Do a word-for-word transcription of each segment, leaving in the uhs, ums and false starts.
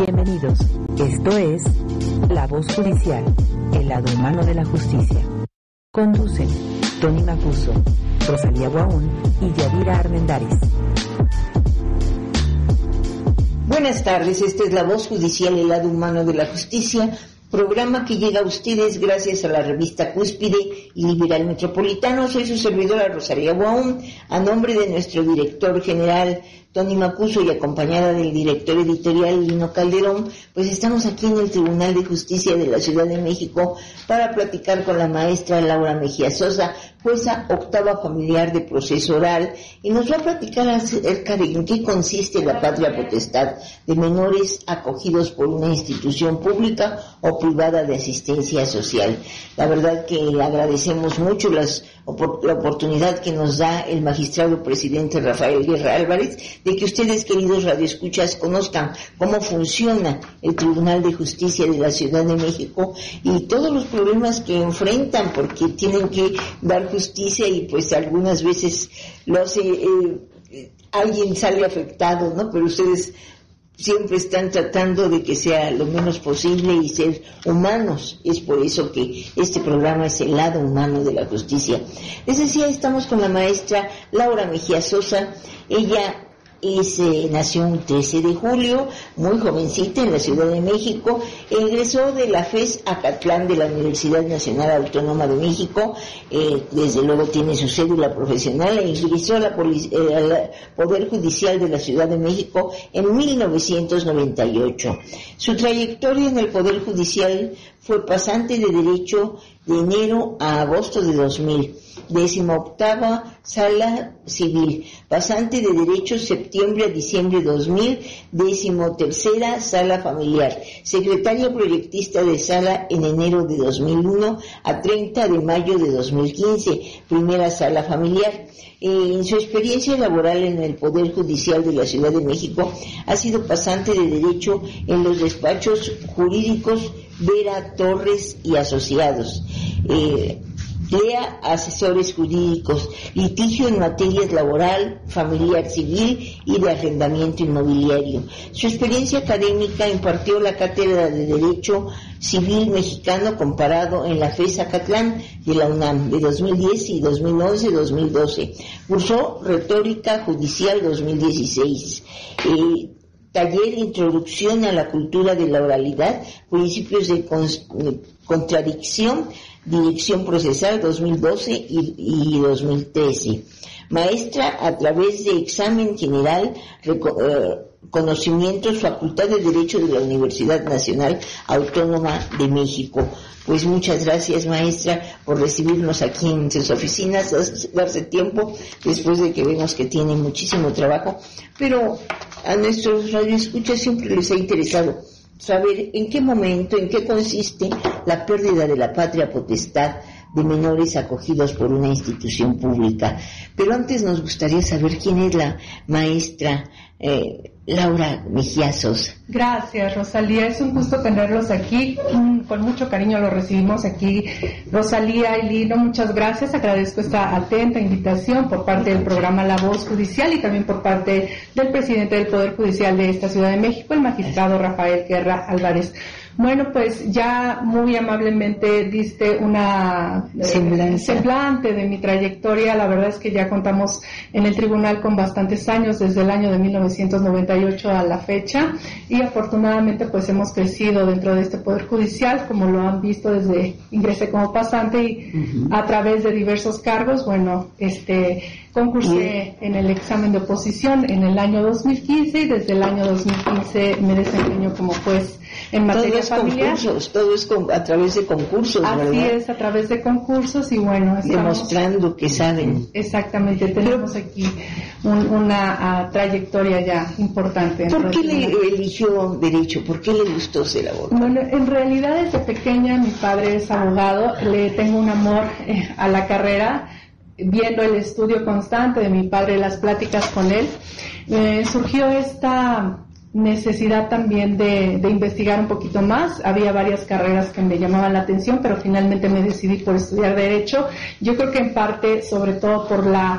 Bienvenidos. Esto es La Voz Judicial, el lado humano de la justicia. Conducen Tony Macuso, Rosalía Guaún y Yadira Armendáriz. Buenas tardes, esta es La Voz Judicial, el lado humano de la justicia, programa que llega a ustedes gracias a la revista Cúspide y Liberal Metropolitano. Soy su servidora Rosalía Guaún, a nombre de nuestro director general Tony Macuso y acompañada del director editorial Lino Calderón, pues estamos aquí en el Tribunal de Justicia de la Ciudad de México para platicar con la maestra Laura Mejía Sosa, jueza octava familiar de proceso oral, y nos va a platicar acerca de en qué consiste la patria potestad de menores acogidos por una institución pública o privada de asistencia social. La verdad que agradecemos mucho las, la oportunidad que nos da el magistrado presidente Rafael Guerra Álvarez de que ustedes, queridos radioescuchas, conozcan cómo funciona el Tribunal de Justicia de la Ciudad de México y todos los problemas que enfrentan, porque tienen que dar justicia y pues algunas veces lo hace, eh, alguien sale afectado, ¿no? Pero ustedes siempre están tratando de que sea lo menos posible y ser humanos. Es por eso que este programa es el lado humano de la justicia. Les decía, estamos con la maestra Laura Mejía Sosa. Ella Es, eh, nació un trece de julio, muy jovencita, en la Ciudad de México. Egresó de la F E S Acatlán de la Universidad Nacional Autónoma de México. Eh, desde luego tiene su cédula profesional e ingresó a la Poli- eh, al Poder Judicial de la Ciudad de México en mil novecientos noventa y ocho. Su trayectoria en el Poder Judicial fue pasante de Derecho de enero a agosto de dos mil. Décima octava Sala Civil, pasante de Derecho septiembre a diciembre de dos mil, décimo tercera Sala Familiar, secretaria proyectista de Sala en enero de dos mil uno a treinta de mayo de dos mil quince, primera Sala Familiar. Eh, en su experiencia laboral en el Poder Judicial de la Ciudad de México ha sido pasante de Derecho en los despachos jurídicos Vera, Torres y Asociados. Eh, Lea Asesores Jurídicos, litigio en materias laboral, familiar, civil y de arrendamiento inmobiliario. Su experiencia académica: impartió la cátedra de Derecho Civil Mexicano Comparado en la F E S Acatlán de la UNAM de dos mil diez y dos mil once a dos mil doce. Cursó Retórica Judicial dos mil dieciséis. Eh, Taller Introducción a la Cultura de la Oralidad, Principios de Contradicción, Dirección Procesal dos mil doce y, y dos mil trece. Maestra a través de examen general, reco- eh, conocimientos, Facultad de Derecho de la Universidad Nacional Autónoma de México. Pues muchas gracias, maestra, por recibirnos aquí en sus oficinas, darse tiempo después de que vemos que tiene muchísimo trabajo, pero a nuestros radioescuchas siempre les ha interesado saber en qué momento, en qué consiste la pérdida de la patria potestad de menores acogidos por una institución pública. Pero antes nos gustaría saber quién es la maestra eh, Laura Mejía Sosa. Gracias, Rosalía, es un gusto tenerlos aquí, con mucho cariño los recibimos aquí, Rosalía y Lino, muchas gracias, agradezco esta atenta invitación por parte del programa La Voz Judicial y también por parte del presidente del Poder Judicial de esta Ciudad de México, el magistrado Rafael Guerra Álvarez. Bueno, pues ya muy amablemente diste una eh, semblante de mi trayectoria. La verdad es que ya contamos en el tribunal con bastantes años, desde el año de mil novecientos noventa y ocho a la fecha, y afortunadamente pues hemos crecido dentro de este Poder Judicial, como lo han visto desde ingresé como pasante y uh-huh. a través de diversos cargos. Bueno, este concursé en el examen de oposición en el año dos mil quince y desde el año dos mil quince me desempeño como juez en materia todo es familiar. Concursos, todo es con, a través de concursos, Así ¿verdad? es, a través de concursos y bueno, estamos demostrando que saben. Exactamente, tenemos aquí un, una uh, trayectoria ya importante. ¿Por qué le eligió Derecho? ¿Por qué le gustó ser abogado? Bueno, en realidad desde pequeña mi padre es abogado, le tengo un amor eh, a la carrera, viendo el estudio constante de mi padre, las pláticas con él, eh, surgió esta necesidad también de, de investigar un poquito más. Había varias carreras que me llamaban la atención, pero finalmente me decidí por estudiar Derecho. Yo creo que en parte, sobre todo por la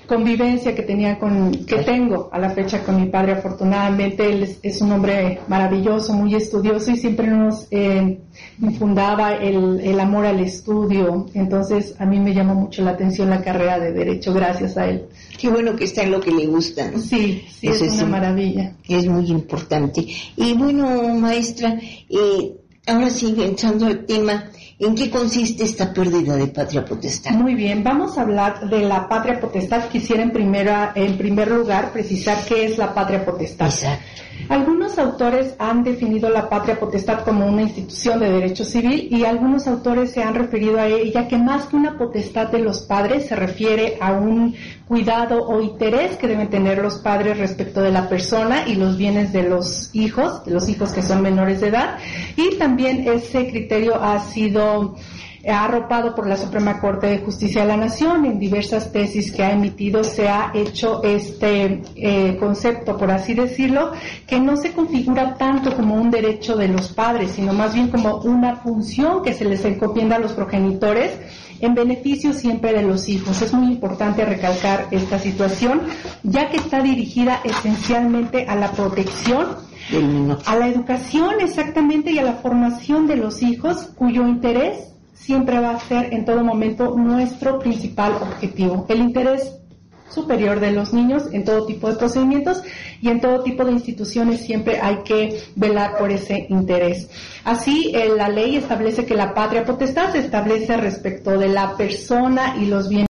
convivencia que tenía con, que tengo a la fecha con mi padre. Afortunadamente él es, es un hombre maravilloso, muy estudioso, y siempre nos eh, infundaba el, el amor al estudio. Entonces a mí me llamó mucho la atención la carrera de Derecho gracias a él. Qué bueno que está en lo que le gusta, ¿no? Sí, sí, Eso es una es, maravilla. Es muy importante. Y bueno, maestra, eh, ahora sí, entrando al tema, ¿en qué consiste esta pérdida de patria potestad? Muy bien, vamos a hablar de la patria potestad. Quisiera en, primera, en primer lugar precisar qué es la patria potestad. Exacto. Algunos autores han definido la patria potestad como una institución de derecho civil, y algunos autores se han referido a ella que más que una potestad de los padres se refiere a un cuidado o interés que deben tener los padres respecto de la persona y los bienes de los hijos, de los hijos que son menores de edad, y también ese criterio ha sido arropado por la Suprema Corte de Justicia de la Nación. En diversas tesis que ha emitido se ha hecho este eh, concepto, por así decirlo, que no se configura tanto como un derecho de los padres, sino más bien como una función que se les encomienda a los progenitores en beneficio siempre de los hijos. Es muy importante recalcar esta situación, ya que está dirigida esencialmente a la protección, a la educación exactamente, y a la formación de los hijos, cuyo interés siempre va a ser en todo momento nuestro principal objetivo, el interés superior de los niños en todo tipo de procedimientos y en todo tipo de instituciones. Siempre hay que velar por ese interés. Así, eh, la ley establece que la patria potestad se establece respecto de la persona y los bienes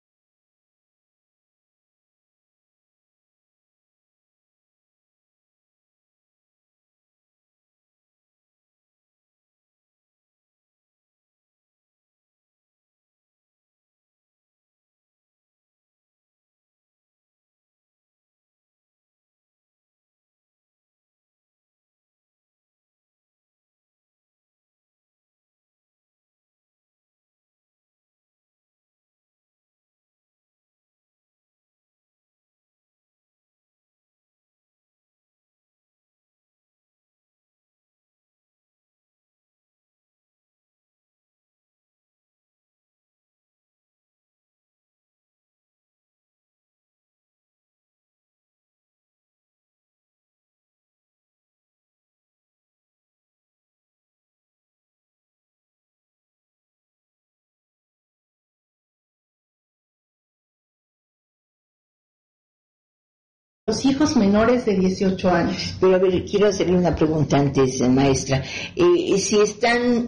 los hijos menores de dieciocho años. Pero a ver, quiero hacerle una pregunta antes, maestra. Eh, si están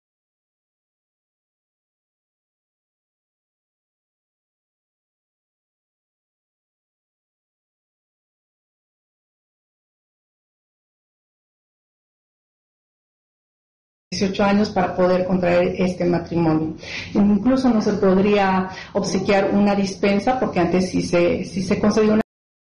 dieciocho años para poder contraer este matrimonio. Incluso no se podría obsequiar una dispensa, porque antes sí se, sí se concedió una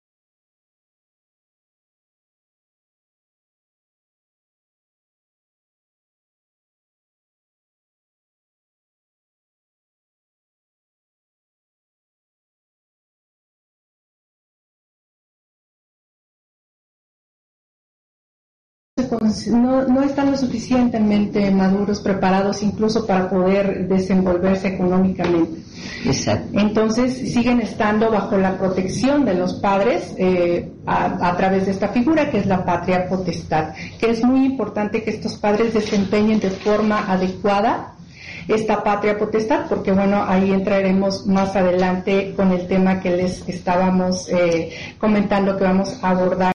No, no están lo suficientemente maduros, preparados incluso para poder desenvolverse económicamente. Exacto. Entonces siguen estando bajo la protección de los padres eh, a, a través de esta figura que es la patria potestad, que es muy importante que estos padres desempeñen de forma adecuada esta patria potestad, porque bueno, ahí entraremos más adelante con el tema que les estábamos eh, comentando que vamos a abordar.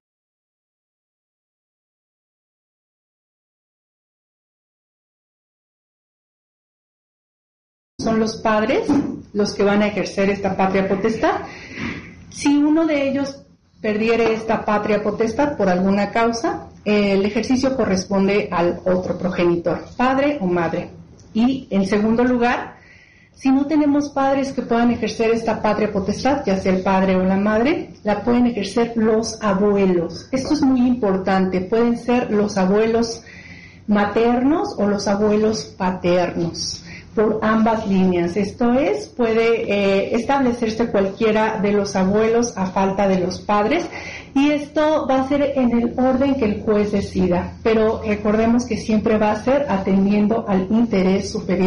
Son los padres los que van a ejercer esta patria potestad. Si uno de ellos perdiere esta patria potestad por alguna causa, eh, el ejercicio corresponde al otro progenitor, padre o madre. Y en segundo lugar, si no tenemos padres que puedan ejercer esta patria potestad, ya sea el padre o la madre, la pueden ejercer los abuelos. Esto es muy importante, pueden ser los abuelos maternos o los abuelos paternos, por ambas líneas. Esto es, puede eh, establecerse cualquiera de los abuelos a falta de los padres, y esto va a ser en el orden que el juez decida, pero recordemos que siempre va a ser atendiendo al interés superior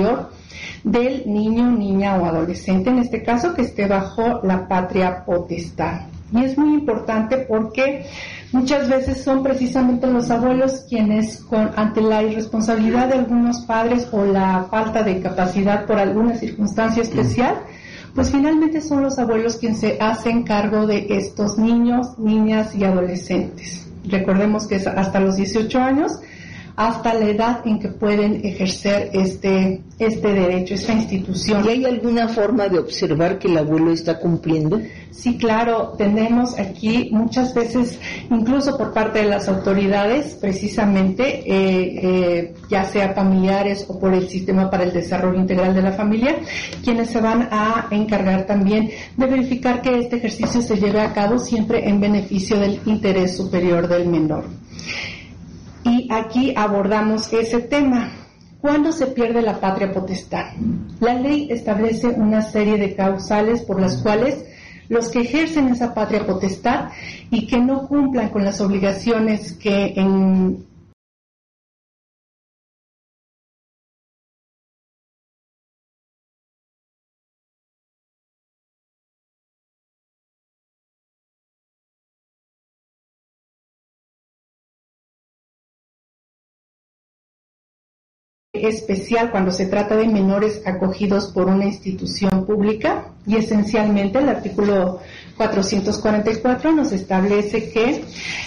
del niño, niña o adolescente, en este caso, que esté bajo la patria potestad. Y es muy importante porque muchas veces son precisamente los abuelos quienes, con, ante la irresponsabilidad de algunos padres o la falta de capacidad por alguna circunstancia especial, pues finalmente son los abuelos quienes se hacen cargo de estos niños, niñas y adolescentes. Recordemos que es hasta los dieciocho años, hasta la edad en que pueden ejercer este, este derecho, esta institución. ¿Y hay alguna forma de observar que el abuelo está cumpliendo? Sí, claro, tenemos aquí muchas veces, incluso por parte de las autoridades, precisamente, eh, eh, ya sea familiares o por el Sistema para el Desarrollo Integral de la Familia, quienes se van a encargar también de verificar que este ejercicio se lleve a cabo siempre en beneficio del interés superior del menor. Y aquí abordamos ese tema. ¿Cuándo se pierde la patria potestad? La ley establece una serie de causales por las cuales los que ejercen esa patria potestad y que no cumplan con las obligaciones que en especial cuando se trata de menores acogidos por una institución pública, y esencialmente el artículo cuatrocientos cuarenta y cuatro nos establece que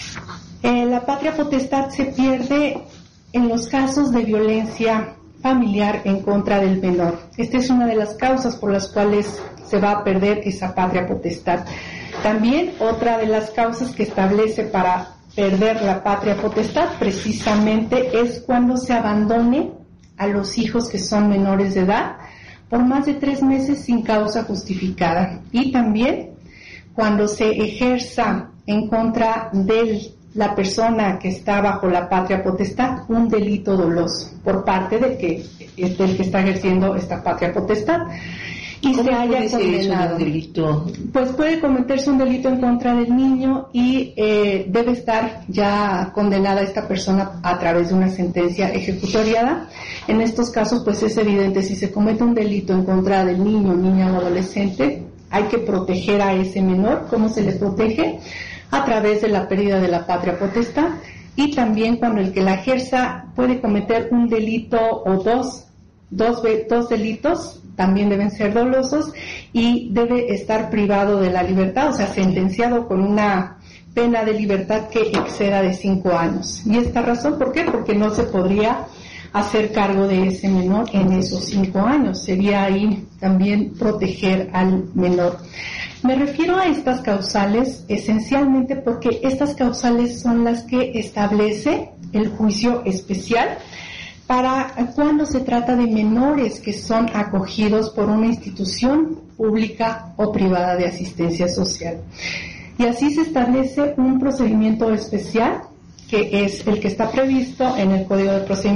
eh, la patria potestad se pierde en los casos de violencia familiar en contra del menor. Esta es una de las causas por las cuales se va a perder esa patria potestad. También otra de las causas que establece para perder la patria potestad precisamente es cuando se abandone a los hijos que son menores de edad por más de tres meses sin causa justificada, y también cuando se ejerza en contra de la persona que está bajo la patria potestad un delito doloso por parte del que, del que está ejerciendo esta patria potestad y se haya condenado. Delito? Pues puede cometerse un delito en contra del niño y eh, debe estar ya condenada esta persona a través de una sentencia ejecutoriada. En estos casos, pues es evidente, si se comete un delito en contra del niño, niña o adolescente, hay que proteger a ese menor. ¿Cómo se le protege? A través de la pérdida de la patria potestad, y también cuando el que la ejerza puede cometer un delito o dos, dos, dos delitos, también deben ser dolosos y debe estar privado de la libertad, o sea, sentenciado con una pena de libertad que exceda de cinco años. ¿Y esta razón por qué? Porque no se podría hacer cargo de ese menor en esos cinco años. Sería ahí también proteger al menor. Me refiero a estas causales esencialmente porque estas causales son las que establece el juicio especial para cuando se trata de menores que son acogidos por una institución pública o privada de asistencia social. Y así se establece un procedimiento especial, que es el que está previsto en el Código de Procedimiento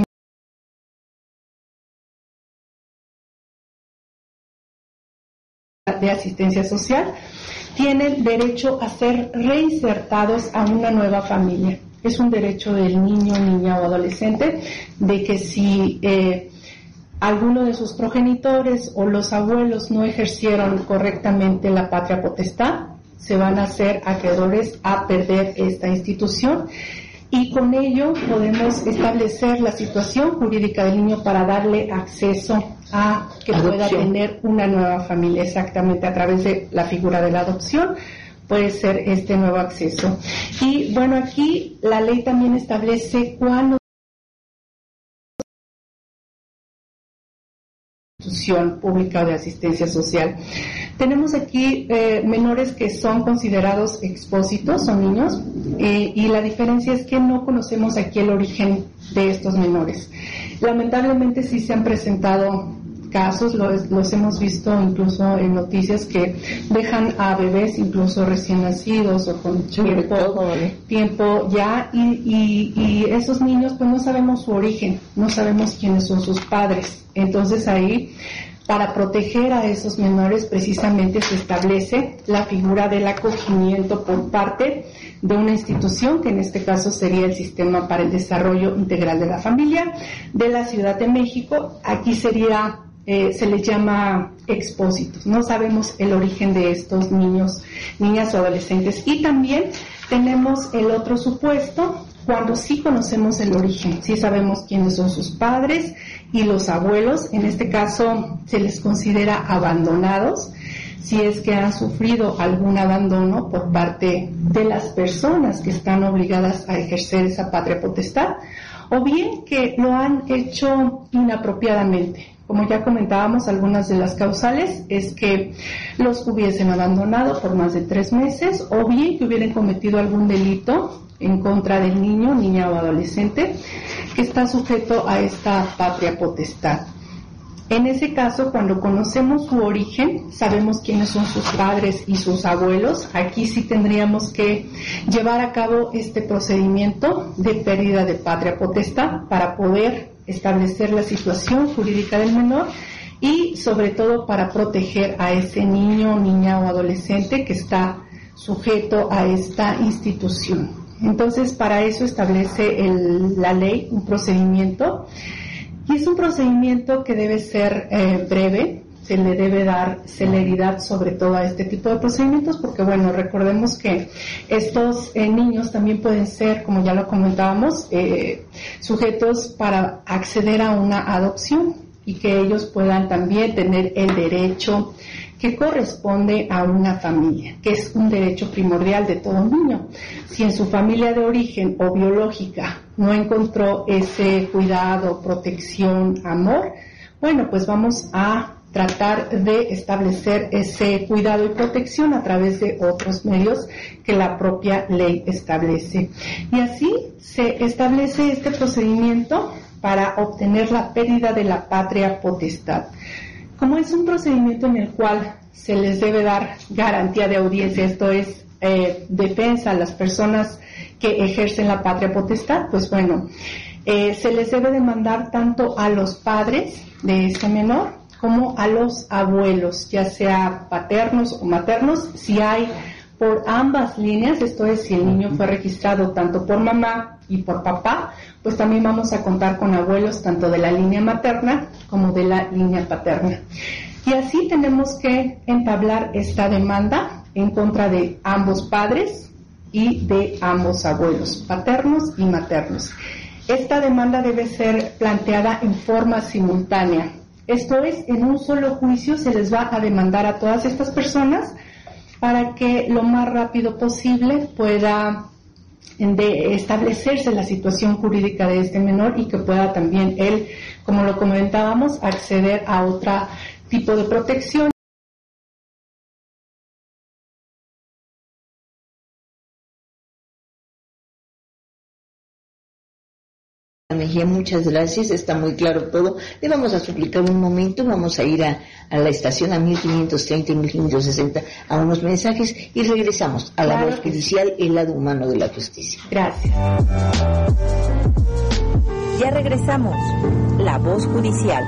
de Asistencia Social. Tienen derecho a ser reinsertados a una nueva familia. Es un derecho del niño, niña o adolescente de que si eh, alguno de sus progenitores o los abuelos no ejercieron correctamente la patria potestad, se van a hacer acreedores a perder esta institución, y con ello podemos establecer la situación jurídica del niño para darle acceso a que adopción. Pueda tener una nueva familia, exactamente a través de la figura de la adopción. Puede ser este nuevo acceso. Y bueno, aquí la ley también establece cuándo institución pública de asistencia social. Tenemos aquí eh, menores que son considerados expósitos, son niños, eh, y la diferencia es que no conocemos aquí el origen de estos menores. Lamentablemente sí se han presentado casos, los, los hemos visto incluso en noticias, que dejan a bebés incluso recién nacidos o con tiempo, tiempo ya, y, y, y esos niños pues no sabemos su origen, no sabemos quiénes son sus padres. Entonces ahí, para proteger a esos menores, precisamente se establece la figura del acogimiento por parte de una institución, que en este caso sería el Sistema para el Desarrollo Integral de la Familia de la Ciudad de México. Aquí sería eh, se les llama expósitos. No sabemos el origen de estos niños, niñas o adolescentes. Y también tenemos el otro supuesto, cuando sí conocemos el origen, sí sabemos quiénes son sus padres y los abuelos. En este caso se les considera abandonados, si es que han sufrido algún abandono por parte de las personas que están obligadas a ejercer esa patria potestad, o bien que lo han hecho inapropiadamente. Como ya comentábamos, algunas de las causales es que los hubiesen abandonado por más de tres meses, o bien que hubieran cometido algún delito en contra del niño, niña o adolescente que está sujeto a esta patria potestad. En ese caso, cuando conocemos su origen, sabemos quiénes son sus padres y sus abuelos, aquí sí tendríamos que llevar a cabo este procedimiento de pérdida de patria potestad para poder establecer la situación jurídica del menor y sobre todo para proteger a ese niño, niña o adolescente que está sujeto a esta institución. Entonces, para eso establece el, la ley un procedimiento, y es un procedimiento que debe ser eh, breve, se le debe dar celeridad sobre todo a este tipo de procedimientos, porque bueno, recordemos que estos eh, niños también pueden ser, como ya lo comentábamos, eh, sujetos para acceder a una adopción y que ellos puedan también tener el derecho que corresponde a una familia, que es un derecho primordial de todo niño. Si en su familia de origen o biológica no encontró ese cuidado, protección, amor, bueno, pues vamos a tratar de establecer ese cuidado y protección a través de otros medios que la propia ley establece. Y así se establece este procedimiento para obtener la pérdida de la patria potestad. Como es un procedimiento en el cual se les debe dar garantía de audiencia, esto es eh, defensa a las personas que ejercen la patria potestad, pues bueno, eh, se les debe demandar tanto a los padres de este menor como a los abuelos, ya sea paternos o maternos, si hay por ambas líneas, esto es, si el niño fue registrado tanto por mamá y por papá, pues también vamos a contar con abuelos tanto de la línea materna como de la línea paterna. Y así tenemos que entablar esta demanda en contra de ambos padres y de ambos abuelos, paternos y maternos. Esta demanda debe ser planteada en forma simultánea. Esto es, en un solo juicio se les va a demandar a todas estas personas para que lo más rápido posible pueda de establecerse la situación jurídica de este menor y que pueda también él, como lo comentábamos, acceder a otro tipo de protección. Mejía, muchas gracias, está muy claro todo. Le vamos a suplicar un momento, vamos a ir a, a la estación a mil quinientos treinta y mil quinientos sesenta a unos mensajes y regresamos a la voz judicial, el lado humano de la justicia. Gracias. Ya regresamos, la voz judicial.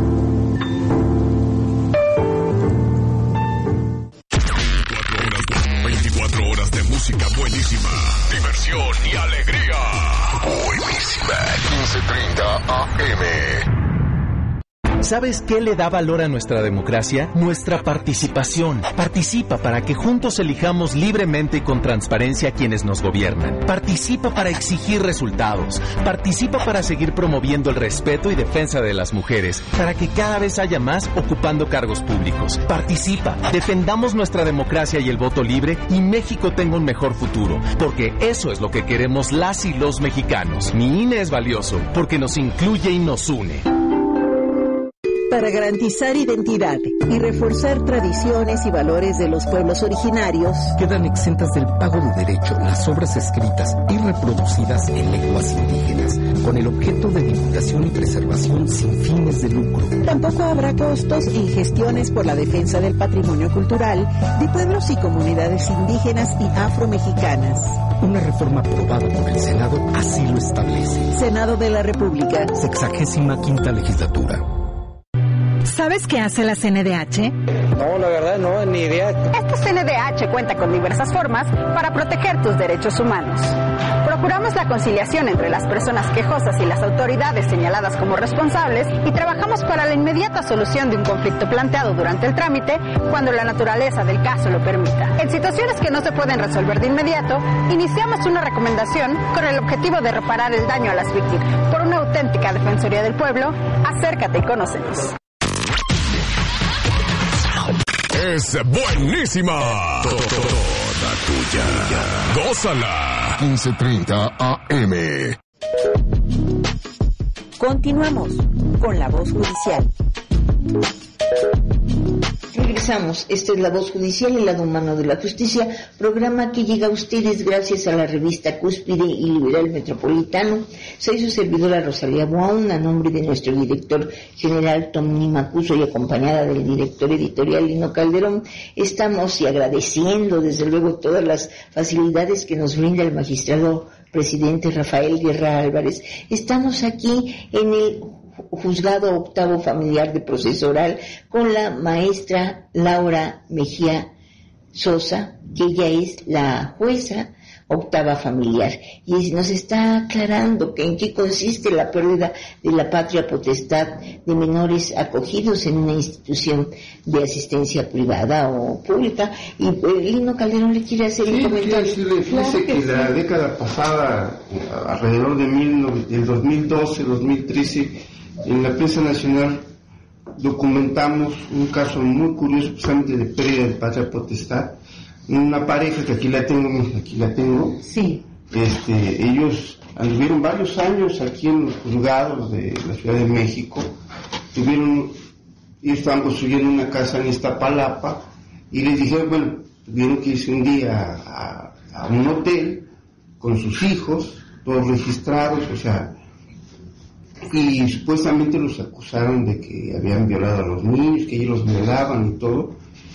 veinticuatro horas de música buenísima, diversión y alegría. Buenísima, quince treinta A M. ¿Sabes qué le da valor a nuestra democracia? Nuestra participación. Participa para que juntos elijamos libremente y con transparencia a quienes nos gobiernan. Participa para exigir resultados. Participa para seguir promoviendo el respeto y defensa de las mujeres, para que cada vez haya más ocupando cargos públicos. Participa, defendamos nuestra democracia y el voto libre y México tenga un mejor futuro, porque eso es lo que queremos las y los mexicanos. Mi I N E es valioso, porque nos incluye y nos une. Para garantizar identidad y reforzar tradiciones y valores de los pueblos originarios, quedan exentas del pago de derecho las obras escritas y reproducidas en lenguas indígenas, con el objeto de divulgación y preservación sin fines de lucro. Tampoco habrá costos en gestiones por la defensa del patrimonio cultural de pueblos y comunidades indígenas y afromexicanas. Una reforma aprobada por el Senado así lo establece. Senado de la República. Sexagésima quinta legislatura. ¿Sabes qué hace la C N D H? No, la verdad no, ni idea. Esta C N D H cuenta con diversas formas para proteger tus derechos humanos. Procuramos la conciliación entre las personas quejosas y las autoridades señaladas como responsables y trabajamos para la inmediata solución de un conflicto planteado durante el trámite cuando la naturaleza del caso lo permita. En situaciones que no se pueden resolver de inmediato, iniciamos una recomendación con el objetivo de reparar el daño a las víctimas. Por una auténtica Defensoría del Pueblo, acércate y conócenos. Es buenísima. Toda tuya. Gózala. quince treinta A M. Continuamos con La Voz Judicial. Regresamos. Esta es La Voz Judicial, el lado humano de la justicia, programa que llega a ustedes gracias a la revista Cúspide y Liberal Metropolitano. Soy su servidora Rosalía Buaún, a nombre de nuestro director general Tony Macuso y acompañada del director editorial Lino Calderón. Estamos y agradeciendo desde luego todas las facilidades que nos brinda el magistrado presidente Rafael Guerra Álvarez. Estamos aquí en el Juzgado Octavo Familiar de Proceso Oral con la maestra Laura Mejía Sosa, que ella es la jueza octava familiar, y nos está aclarando que en qué consiste la pérdida de la patria potestad de menores acogidos en una institución de asistencia privada o pública. Y eh, Lino Calderón le quiere hacer sí, un comentario. Sí, sí, fíjese que, que la década pasada, alrededor de mil, del dos mil doce, dos mil trece, en la prensa nacional documentamos un caso muy curioso, precisamente de pérdida de patria potestad. Una pareja que aquí la tengo, aquí la tengo. Sí. Este, ellos anduvieron varios años aquí en los juzgados de la Ciudad de México. Tuvieron, ellos estaban construyendo una casa en Iztapalapa y les dijeron, bueno, tuvieron que irse un día a, a un hotel con sus hijos, todos registrados, o sea, y supuestamente los acusaron de que habían violado a los niños, que ellos los violaban y todo,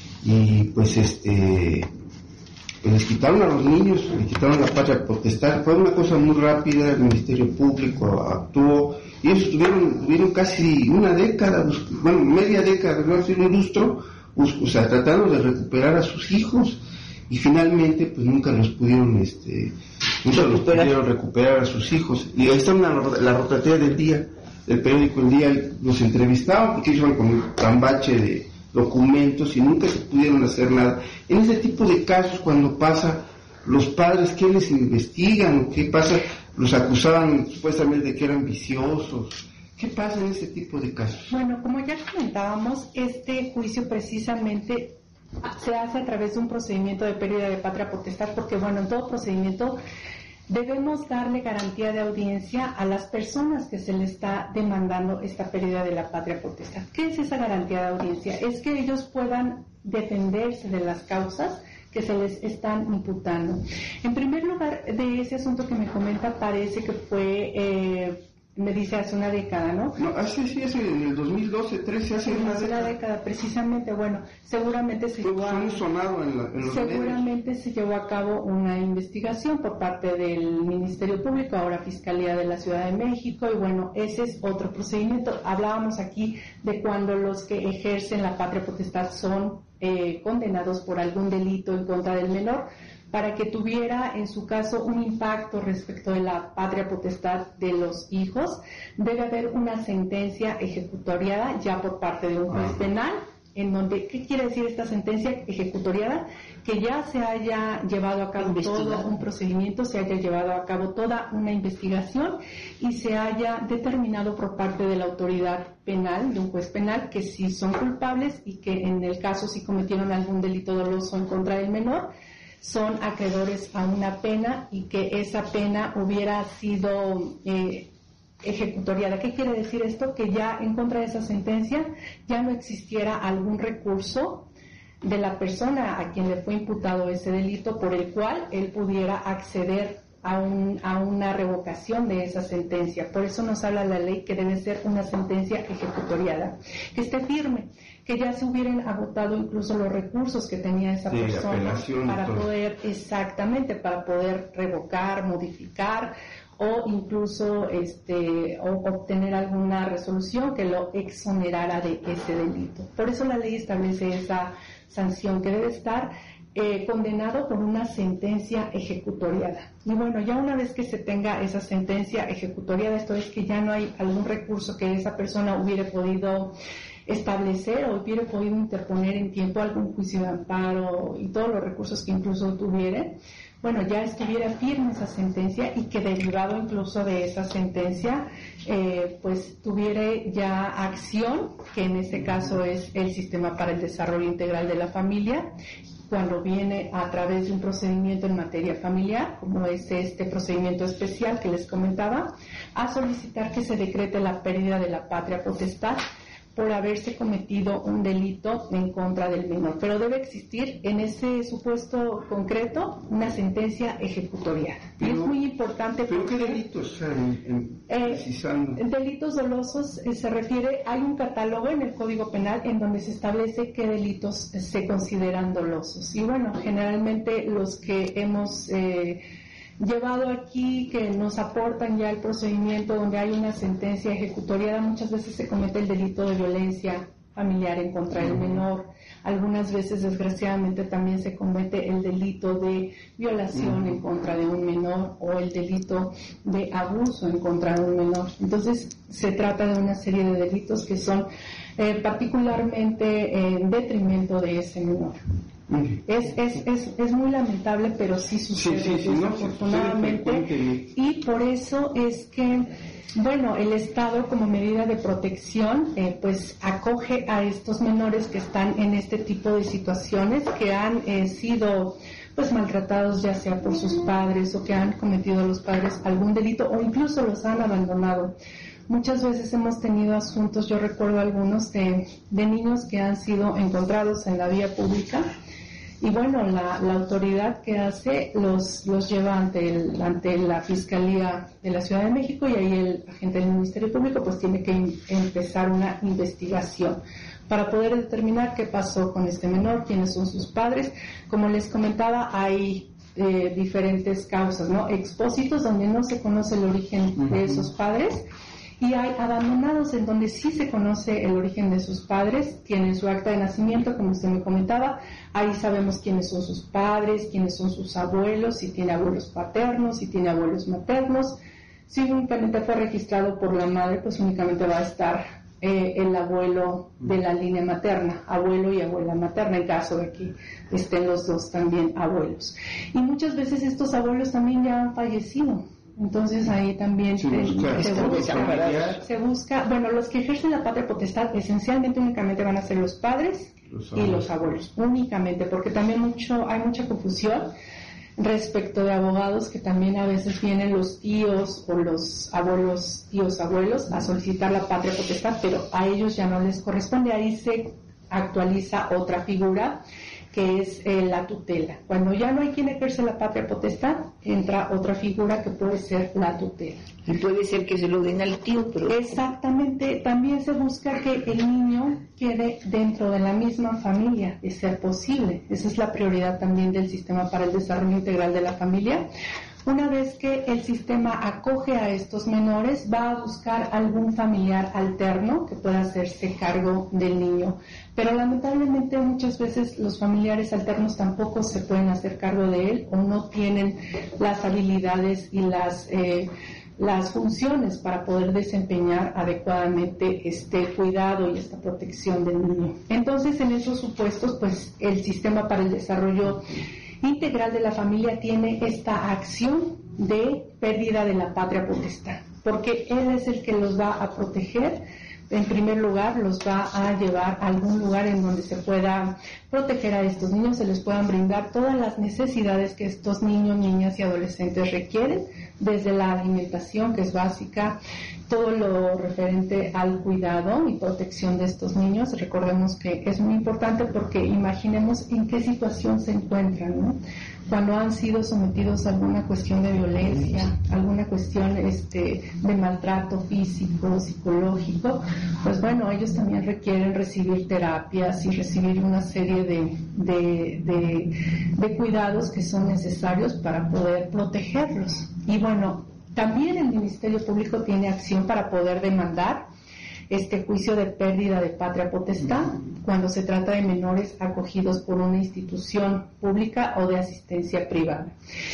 y pues este pues les quitaron a los niños, les quitaron la patria potestad. Fue una cosa muy rápida, el Ministerio Público actuó, y ellos tuvieron, tuvieron casi una década, bueno, media década, no decir un lustro, o sea, tratando de recuperar a sus hijos, y finalmente pues nunca los pudieron este nunca los pudieron recuperar a sus hijos. Y ahí está una, la rotativa del día, del periódico El Día, los entrevistaban porque ellos iban con un tambache de documentos y nunca se pudieron hacer nada. En ese tipo de casos, cuando pasa, los padres, ¿qué les investigan? ¿Qué pasa? Los acusaban supuestamente de que eran viciosos. ¿Qué pasa en ese tipo de casos? Bueno, como ya comentábamos, este juicio precisamente se hace a través de un procedimiento de pérdida de patria potestad, porque bueno, en todo procedimiento debemos darle garantía de audiencia a las personas que se les está demandando esta pérdida de la patria potestad. ¿Qué es esa garantía de audiencia? Es que ellos puedan defenderse de las causas que se les están imputando. En primer lugar, de ese asunto que me comenta, parece que fue... Eh, me dice hace una década, ¿no? No, hace, sí, hace en el dos mil doce, trece, hace una hace década. una década, precisamente, bueno, seguramente se llevó a, sonado en la, en los seguramente medios. se llevó a cabo una investigación por parte del Ministerio Público, ahora Fiscalía de la Ciudad de México, y bueno, ese es otro procedimiento. Hablábamos aquí de cuando los que ejercen la patria potestad son eh, condenados por algún delito en contra del menor, para que tuviera en su caso un impacto respecto de la patria potestad de los hijos, debe haber una sentencia ejecutoriada ya por parte de un juez penal, en donde, ¿qué quiere decir esta sentencia ejecutoriada? Que ya se haya llevado a cabo todo un procedimiento, se haya llevado a cabo toda una investigación y se haya determinado por parte de la autoridad penal, de un juez penal, que sí son culpables y que en el caso si cometieron algún delito doloso en contra del menor, son acreedores a una pena y que esa pena hubiera sido eh, ejecutoriada. ¿Qué quiere decir esto? Que ya en contra de esa sentencia ya no existiera algún recurso de la persona a quien le fue imputado ese delito por el cual él pudiera acceder a, un, a una revocación de esa sentencia. Por eso nos habla la ley que debe ser una sentencia ejecutoriada, que esté firme, que ya se hubieran agotado incluso los recursos que tenía esa sí, persona para poder, exactamente, para poder revocar, modificar o incluso este o obtener alguna resolución que lo exonerara de ese delito. Por eso la ley establece esa sanción que debe estar eh, condenado por una sentencia ejecutoriada. Y bueno, ya una vez que se tenga esa sentencia ejecutoriada, esto es que ya no hay algún recurso que esa persona hubiera podido establecer o hubiera podido interponer en tiempo algún juicio de amparo y todos los recursos que incluso tuviera, bueno, ya estuviera firme esa sentencia y que derivado incluso de esa sentencia, eh, pues tuviera ya acción, que en este caso es el Sistema para el Desarrollo Integral de la Familia, cuando viene a través de un procedimiento en materia familiar, como es este procedimiento especial que les comentaba, a solicitar que se decrete la pérdida de la patria potestad por haberse cometido un delito en contra del menor. Pero debe existir en ese supuesto concreto una sentencia ejecutoriada. Y es muy importante. ¿Pero porque, qué delitos en, en, eh, precisando? Delitos dolosos eh, se refiere, hay un catálogo en el Código Penal en donde se establece qué delitos eh, se consideran dolosos. Y bueno, generalmente los que hemos eh, llevado aquí, que nos aportan ya el procedimiento donde hay una sentencia ejecutoriada, muchas veces se comete el delito de violencia familiar en contra del menor, algunas veces desgraciadamente también se comete el delito de violación en contra de un menor o el delito de abuso en contra de un menor. Entonces se trata de una serie de delitos que son eh, particularmente en detrimento de ese menor. Es, es, es, es muy lamentable, pero sí sucede, sí, sí, sí, desafortunadamente, no, y por eso es que, bueno, el Estado como medida de protección, eh, pues acoge a estos menores que están en este tipo de situaciones, que han eh, sido pues maltratados ya sea por sus padres o que han cometido los padres algún delito o incluso los han abandonado. Muchas veces hemos tenido asuntos, yo recuerdo algunos de, de niños que han sido encontrados en la vía pública. Y bueno, la, la autoridad que hace los los lleva ante el, ante la Fiscalía de la Ciudad de México y ahí el agente del Ministerio Público pues tiene que in, empezar una investigación para poder determinar qué pasó con este menor, quiénes son sus padres. Como les comentaba, hay eh, diferentes causas, ¿no? Expósitos donde no se conoce el origen uh-huh. de esos padres. Y hay abandonados en donde sí se conoce el origen de sus padres, tienen su acta de nacimiento, como usted me comentaba, ahí sabemos quiénes son sus padres, quiénes son sus abuelos, si tiene abuelos paternos, si tiene abuelos maternos. Si únicamente fue registrado por la madre, pues únicamente va a estar eh, el abuelo de la línea materna, abuelo y abuela materna, en caso de que estén los dos también abuelos. Y muchas veces estos abuelos también ya han fallecido. Entonces ahí también se, busca, se, busca, se busca, bueno, los que ejercen la patria potestad esencialmente únicamente van a ser los padres los y los abuelos, únicamente, porque también mucho hay mucha confusión respecto de abogados que también a veces vienen los tíos o los abuelos, tíos abuelos a solicitar la patria potestad, pero a ellos ya no les corresponde, ahí se actualiza otra figura que es eh, la tutela. Cuando ya no hay quien ejerce la patria potestad, entra otra figura que puede ser la tutela. Y puede ser que se lo den al tío, pero... Exactamente, también se busca que el niño quede dentro de la misma familia, de ser posible. Esa es la prioridad también del Sistema para el Desarrollo Integral de la Familia. Una vez que el sistema acoge a estos menores, va a buscar algún familiar alterno que pueda hacerse cargo del niño. Pero lamentablemente muchas veces los familiares alternos tampoco se pueden hacer cargo de él o no tienen las habilidades y las eh, las funciones para poder desempeñar adecuadamente este cuidado y esta protección del niño. Entonces, en esos supuestos, pues el Sistema para el Desarrollo Integral de la Familia tiene esta acción de pérdida de la patria potestad, porque él es el que los va a proteger. En primer lugar, los va a llevar a algún lugar en donde se pueda proteger a estos niños, se les puedan brindar todas las necesidades que estos niños, niñas y adolescentes requieren, desde la alimentación, que es básica, todo lo referente al cuidado y protección de estos niños. Recordemos que es muy importante porque imaginemos en qué situación se encuentran, ¿no? Cuando han sido sometidos a alguna cuestión de violencia, alguna cuestión este, de maltrato físico, psicológico, pues bueno, ellos también requieren recibir terapias y recibir una serie de, de, de, de cuidados que son necesarios para poder protegerlos. Y bueno, también el Ministerio Público tiene acción para poder demandar este juicio de pérdida de patria potestad cuando se trata de menores acogidos por una institución pública o de asistencia privada.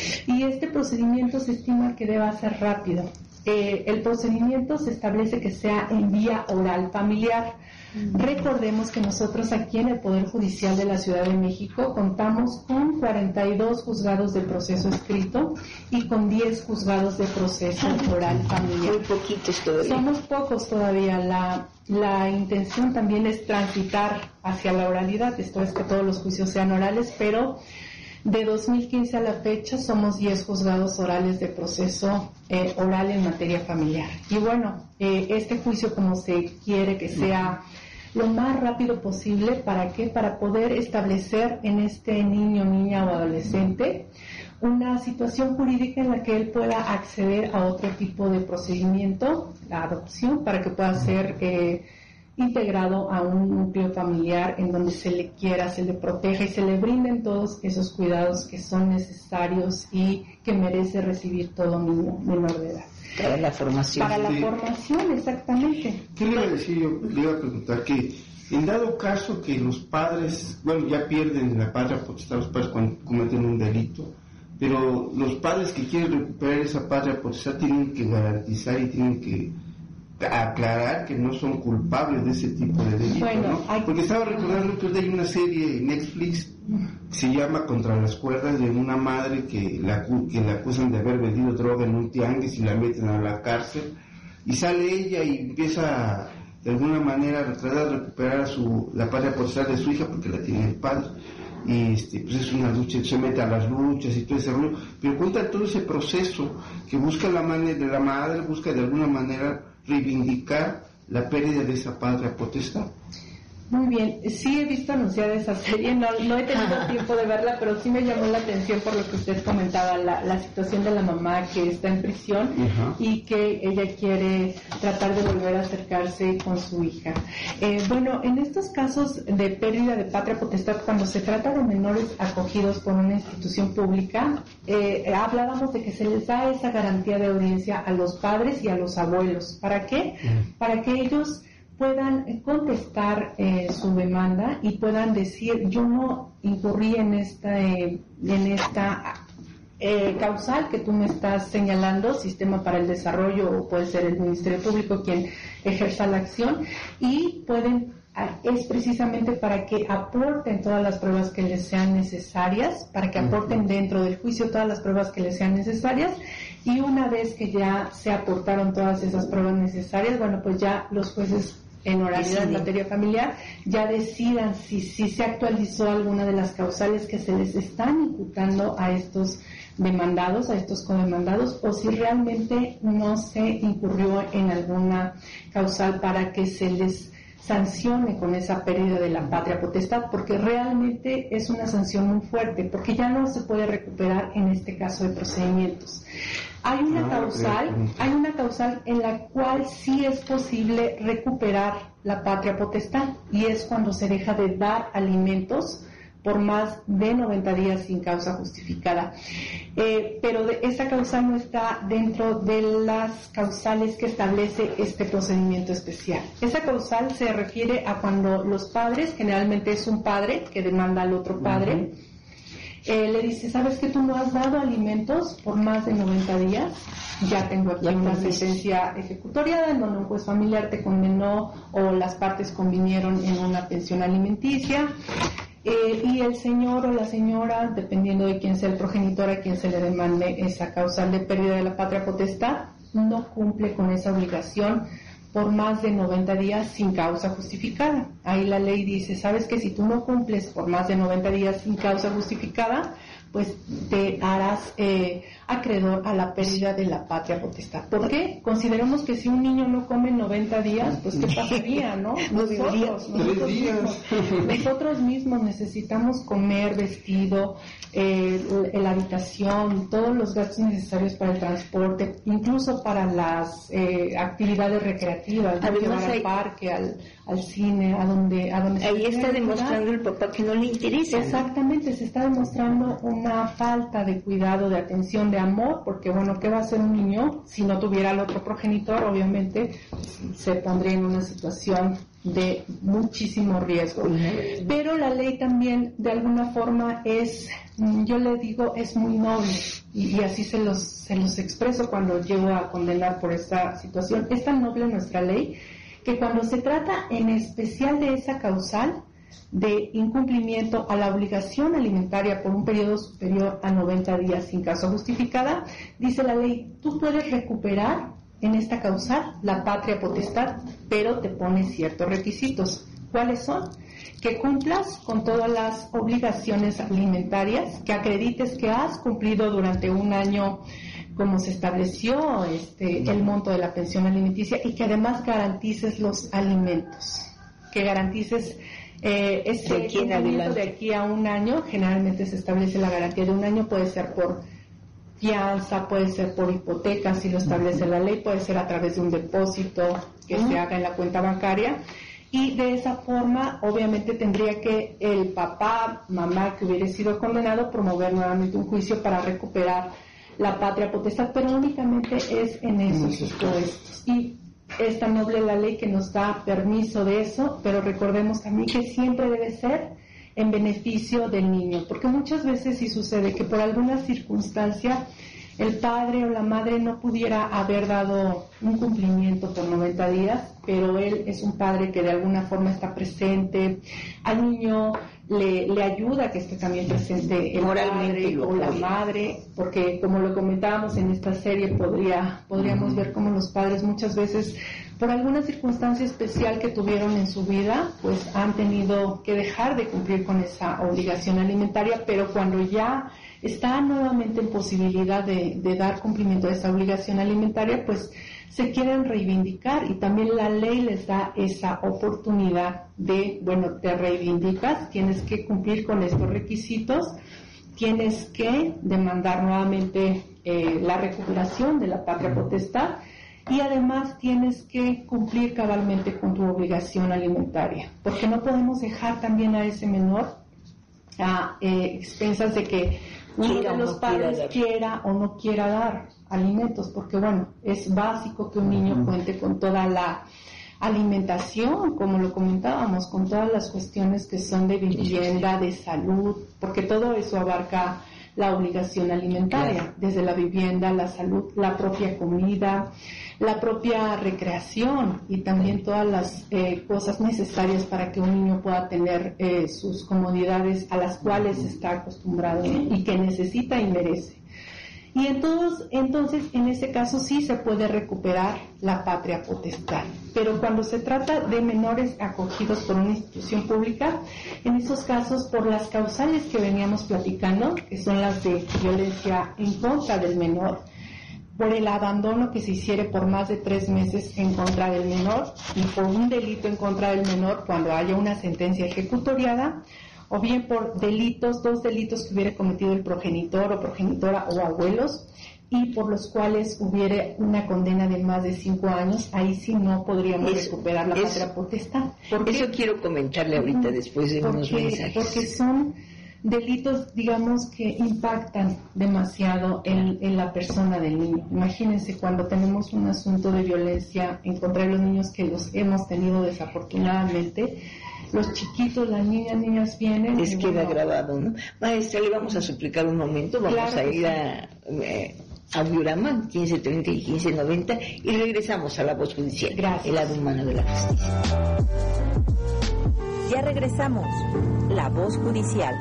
Y este procedimiento se estima que deba ser rápido. Eh, el procedimiento se establece que sea en vía oral familiar. Recordemos que nosotros aquí en el Poder Judicial de la Ciudad de México contamos con cuarenta y dos juzgados de proceso escrito y con diez juzgados de proceso oral familiar. Muy poquitos todavía. Somos pocos todavía. La, la intención también es transitar hacia la oralidad, esto es que todos los juicios sean orales, pero de dos mil quince a la fecha somos diez juzgados orales de proceso eh, oral en materia familiar. Y bueno, eh, este juicio como se quiere que sea lo más rápido posible, ¿para qué? Para poder establecer en este niño, niña o adolescente una situación jurídica en la que él pueda acceder a otro tipo de procedimiento, la adopción, para que pueda ser eh, integrado a un núcleo familiar en donde se le quiera, se le proteja y se le brinden todos esos cuidados que son necesarios y que merece recibir todo niño menor de edad. Para la formación. Para la Sí. formación, exactamente. ¿Qué le iba a decir yo? Le iba a preguntar que en dado caso que los padres, bueno, ya pierden la patria potestad los padres cuando cometen un delito, pero los padres que quieren recuperar esa patria potestad tienen que garantizar y tienen que aclarar que no son culpables de ese tipo de delito, Bueno, ¿no? hay- Porque estaba recordando que hay una serie en Netflix que se llama Contra las cuerdas, de una madre que la, acu- que la acusan de haber vendido droga en un tianguis y la meten a la cárcel, y sale ella y empieza de alguna manera a tratar de recuperar su, la patria potestad de su hija porque la tiene el padre, y este, pues es una lucha, se mete a las luchas y todo ese rollo, pero cuenta todo ese proceso que busca la manera de la madre, busca de alguna manera reivindicar la pérdida de esa patria potestad. Muy bien, sí he visto anunciada esa serie, no, no he tenido tiempo de verla, pero sí me llamó la atención por lo que usted comentaba, la, la situación de la mamá que está en prisión Ajá. y que ella quiere tratar de volver a acercarse con su hija. Eh, bueno, en estos casos de pérdida de patria potestad, cuando se trata de menores acogidos por una institución pública, eh, hablábamos de que se les da esa garantía de audiencia a los padres y a los abuelos. ¿Para qué? Para que ellos puedan contestar eh, su demanda y puedan decir, yo no incurrí en esta eh, en esta eh, causal que tú me estás señalando, Sistema para el Desarrollo, o puede ser el Ministerio Público quien ejerza la acción, y pueden, es precisamente para que aporten todas las pruebas que les sean necesarias, para que aporten dentro del juicio todas las pruebas que les sean necesarias, y una vez que ya se aportaron todas esas pruebas necesarias, bueno, pues ya los jueces en oralidad en materia familiar ya decidan si, si se actualizó alguna de las causales que se les están imputando a estos demandados, a estos codemandados, o si realmente no se incurrió en alguna causal para que se les sancione con esa pérdida de la patria potestad, porque realmente es una sanción muy fuerte, porque ya no se puede recuperar en este caso de procedimientos. Hay una Ah, causal, ok. hay una causal en la cual sí es posible recuperar la patria potestad, y es cuando se deja de dar alimentos por más de noventa días sin causa justificada. Eh, pero de, esa causal no está dentro de las causales que establece este procedimiento especial. Esa causal se refiere a cuando los padres, generalmente es un padre que demanda al otro padre, uh-huh. eh, le dice, ¿sabes que tú no has dado alimentos por más de noventa días? Ya tengo aquí una sentencia ejecutoriada en donde un juez familiar te condenó o las partes convinieron en una pensión alimenticia. Eh, y el señor o la señora, dependiendo de quién sea el progenitor a quien se le demande esa causal de pérdida de la patria potestad, no cumple con esa obligación por más de noventa días sin causa justificada. Ahí la ley dice, sabes que si tú no cumples por más de noventa días sin causa justificada, pues te harás eh, acreedor a la pérdida de la patria potestad. ¿Por qué? Consideremos que si un niño no come noventa días, pues ¿qué pasaría, no? Nosotros, nosotros, mismos, nosotros mismos necesitamos comer, vestido, eh, la habitación, todos los gastos necesarios para el transporte, incluso para las eh, actividades recreativas, ¿no? Llevar al parque, al, al cine, a donde, a donde ahí está demostrando el papá que no le interesa. Exactamente, se está demostrando una falta de cuidado, de atención, de amor, porque bueno, ¿qué va a hacer un niño si no tuviera al otro progenitor? Obviamente se pondría en una situación de muchísimo riesgo. Pero la ley también de alguna forma es, yo le digo, es muy noble, y, y así se los, se los expreso cuando llego a condenar por esta situación. Es tan noble nuestra ley que cuando se trata en especial de esa causal de incumplimiento a la obligación alimentaria por un periodo superior a noventa días sin causa justificada, dice la ley, tú puedes recuperar en esta causal la patria potestad, pero te pone ciertos requisitos. ¿Cuáles son? Que cumplas con todas las obligaciones alimentarias, que acredites que has cumplido durante un año como se estableció este, el monto de la pensión alimenticia, y que además garantices los alimentos, que garantices eh, ese cumplimiento de aquí a un año. Generalmente se establece la garantía de un año, puede ser por fianza, puede ser por hipoteca, si lo establece la ley, puede ser a través de un depósito que uh-huh. se haga en la cuenta bancaria, y de esa forma obviamente tendría que el papá, mamá que hubiera sido condenado promover nuevamente un juicio para recuperar la patria potestad, pero únicamente es en esos supuestos. Y es tan noble la ley que nos da permiso de eso, pero recordemos también que siempre debe ser en beneficio del niño, porque muchas veces sí sucede que por alguna circunstancia el padre o la madre no pudiera haber dado un cumplimiento por noventa días, pero él es un padre que de alguna forma está presente, al niño le, le ayuda a que esté también presente el padre o la madre, porque como lo comentábamos en esta serie, podría podríamos uh-huh. ver cómo los padres muchas veces, por alguna circunstancia especial que tuvieron en su vida, pues han tenido que dejar de cumplir con esa obligación alimentaria, pero cuando ya está nuevamente en posibilidad de, de dar cumplimiento a esa obligación alimentaria, pues se quieren reivindicar, y también la ley les da esa oportunidad de, bueno, te reivindicas, tienes que cumplir con estos requisitos, tienes que demandar nuevamente eh, la recuperación de la patria potestad, y además tienes que cumplir cabalmente con tu obligación alimentaria, porque no podemos dejar también a ese menor a eh, expensas de que uno de los padres quiera o no quiera dar alimentos, porque bueno, es básico que un niño cuente con toda la alimentación, como lo comentábamos, con todas las cuestiones que son de vivienda, de salud, porque todo eso abarca la obligación alimentaria, desde la vivienda, la salud, la propia comida, la propia recreación, y también todas las eh, cosas necesarias para que un niño pueda tener eh, sus comodidades a las cuales está acostumbrado y que necesita y merece. Y entonces, entonces, en ese caso sí se puede recuperar la patria potestad. Pero cuando se trata de menores acogidos por una institución pública, en esos casos, por las causales que veníamos platicando, que son las de violencia en contra del menor, por el abandono que se hiciere por más de tres meses en contra del menor, y por un delito en contra del menor cuando haya una sentencia ejecutoriada, o bien por delitos, dos delitos que hubiera cometido el progenitor o progenitora o abuelos, y por los cuales hubiera una condena de más de cinco años, ahí sí no podríamos eso, recuperar la eso, patria potestad. Porque, eso quiero comentarle ahorita después de porque, unos mensajes. Porque son delitos, digamos, que impactan demasiado en, en la persona del niño. Imagínense cuando tenemos un asunto de violencia en contra de los niños, que los hemos tenido desafortunadamente, los chiquitos, las niñas, niñas vienen. Les queda bueno, grabado, ¿no? Maestra, le vamos a suplicar un momento, vamos claro a ir sí. a eh, Audiorama quince treinta y quince noventa y regresamos a La Voz Judicial. Gracias. El lado humano de la justicia. Ya regresamos. La Voz Judicial.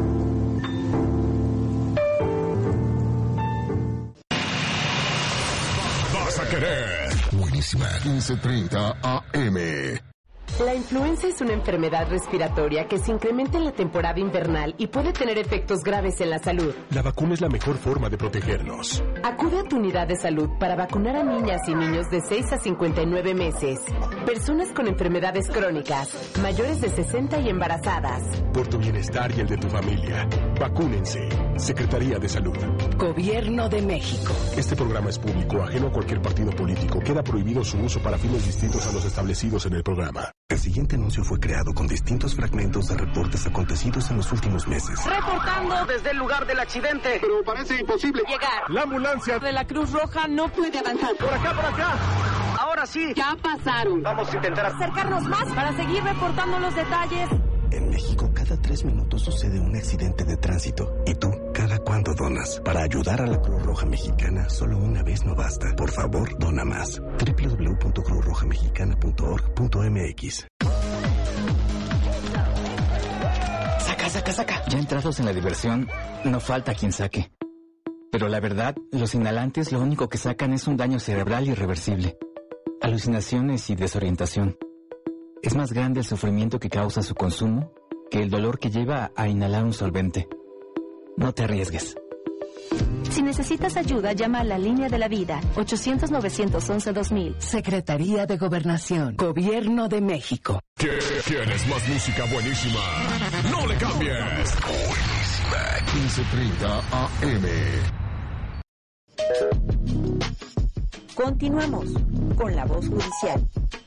Vas a querer. Buenísima. quince treinta A M. La influenza es una enfermedad respiratoria que se incrementa en la temporada invernal y puede tener efectos graves en la salud. La vacuna es la mejor forma de protegernos. Acude a tu unidad de salud para vacunar a niñas y niños de seis a cincuenta y nueve meses, personas con enfermedades crónicas, mayores de sesenta y embarazadas. Por tu bienestar y el de tu familia, vacúnense. Secretaría de Salud. Gobierno de México. Este programa es público, ajeno a cualquier partido político. Queda prohibido su uso para fines distintos a los establecidos en el programa. El siguiente anuncio fue creado con distintos fragmentos de reportes acontecidos en los últimos meses. Reportando desde el lugar del accidente. Pero parece imposible llegar. La ambulancia de la Cruz Roja no puede avanzar. Por acá, por acá. Ahora sí. Ya pasaron. Vamos a intentar acercarnos más para seguir reportando los detalles. En México, cada tres minutos sucede un accidente de tránsito. ¿Y tú, cada cuándo donas? Para ayudar a la Cruz Roja Mexicana, solo una vez no basta. Por favor, dona más. doble u doble u doble u punto cruz roja mexicana punto org punto m x. Saca, saca, saca. Ya entrados en la diversión, no falta quien saque. Pero la verdad, los inhalantes lo único que sacan es un daño cerebral irreversible. Alucinaciones y desorientación. Es más grande el sufrimiento que causa su consumo que el dolor que lleva a inhalar un solvente. No te arriesgues. Si necesitas ayuda, llama a la Línea de la Vida, ochocientos, novecientos once, dos mil. Secretaría de Gobernación, Gobierno de México. ¿Quieres más música buenísima? ¡No le cambies! Buenísima, quince treinta A M. Continuamos con La Voz Judicial.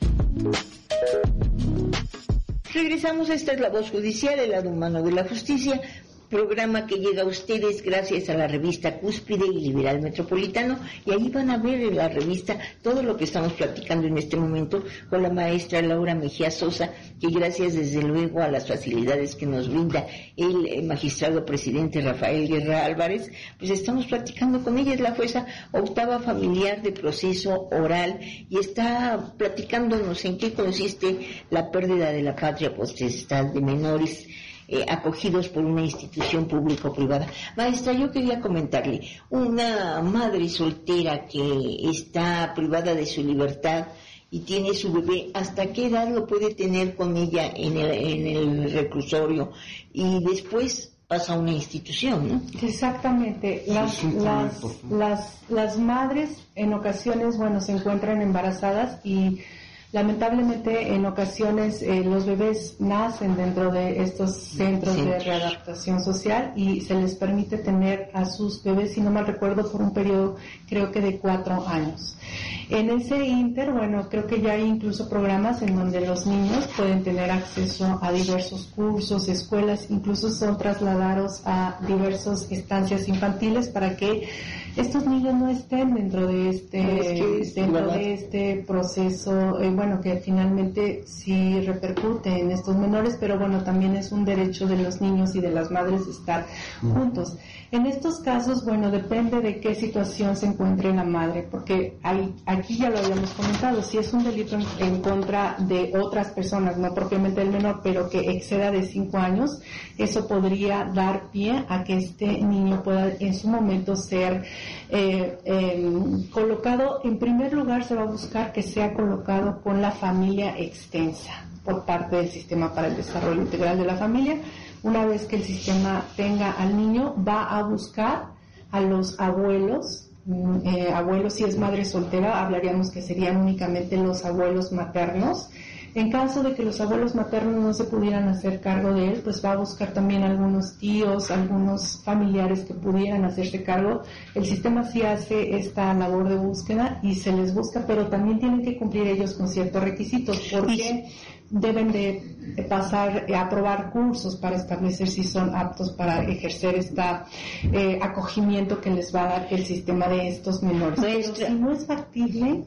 Regresamos, esta es La Voz Judicial, el lado humano de la justicia, programa que llega a ustedes gracias a la revista Cúspide y Liberal Metropolitano, y ahí van a ver en la revista todo lo que estamos platicando en este momento con la maestra Laura Mejía Sosa, que gracias desde luego a las facilidades que nos brinda el, el magistrado presidente Rafael Guerra Álvarez, pues estamos platicando con ella. Es la jueza octava familiar de proceso oral y está platicándonos en qué consiste la pérdida de la patria potestad de menores Eh, acogidos por una institución pública o privada. Maestra, yo quería comentarle, una madre soltera que está privada de su libertad y tiene su bebé, ¿hasta qué edad lo puede tener con ella en el, en el reclusorio? Y después pasa a una institución, ¿no? Exactamente. Las, las, las, las madres en ocasiones, bueno, se encuentran embarazadas y lamentablemente en ocasiones eh, los bebés nacen dentro de estos centros sí. de readaptación social y se les permite tener a sus bebés, si no mal recuerdo, por un periodo creo que de cuatro años. En ese inter, bueno, creo que ya hay incluso programas en donde los niños pueden tener acceso a diversos cursos, escuelas, incluso son trasladados a diversas estancias infantiles para que estos niños no estén dentro de este, es que, dentro de este proceso, eh, bueno, que finalmente sí repercute en estos menores, pero bueno, también es un derecho de los niños y de las madres estar juntos. En estos casos, bueno, depende de qué situación se encuentre la madre, porque hay, aquí ya lo habíamos comentado, si es un delito en, en contra de otras personas, no propiamente del menor, pero que exceda de cinco años, eso podría dar pie a que este niño pueda en su momento ser eh, eh, colocado. En primer lugar, se va a buscar que sea colocado con la familia extensa por parte del Sistema para el Desarrollo Integral de la Familia. Una vez que el sistema tenga al niño, va a buscar a los abuelos, eh, abuelos si es madre soltera, hablaríamos que serían únicamente los abuelos maternos. En caso de que los abuelos maternos no se pudieran hacer cargo de él, pues va a buscar también algunos tíos, algunos familiares que pudieran hacerse cargo. El sistema sí hace esta labor de búsqueda y se les busca, pero también tienen que cumplir ellos con ciertos requisitos, porque deben de pasar a aprobar cursos para establecer si son aptos para ejercer este eh, acogimiento que les va a dar el sistema de estos menores. Pero si no es factible,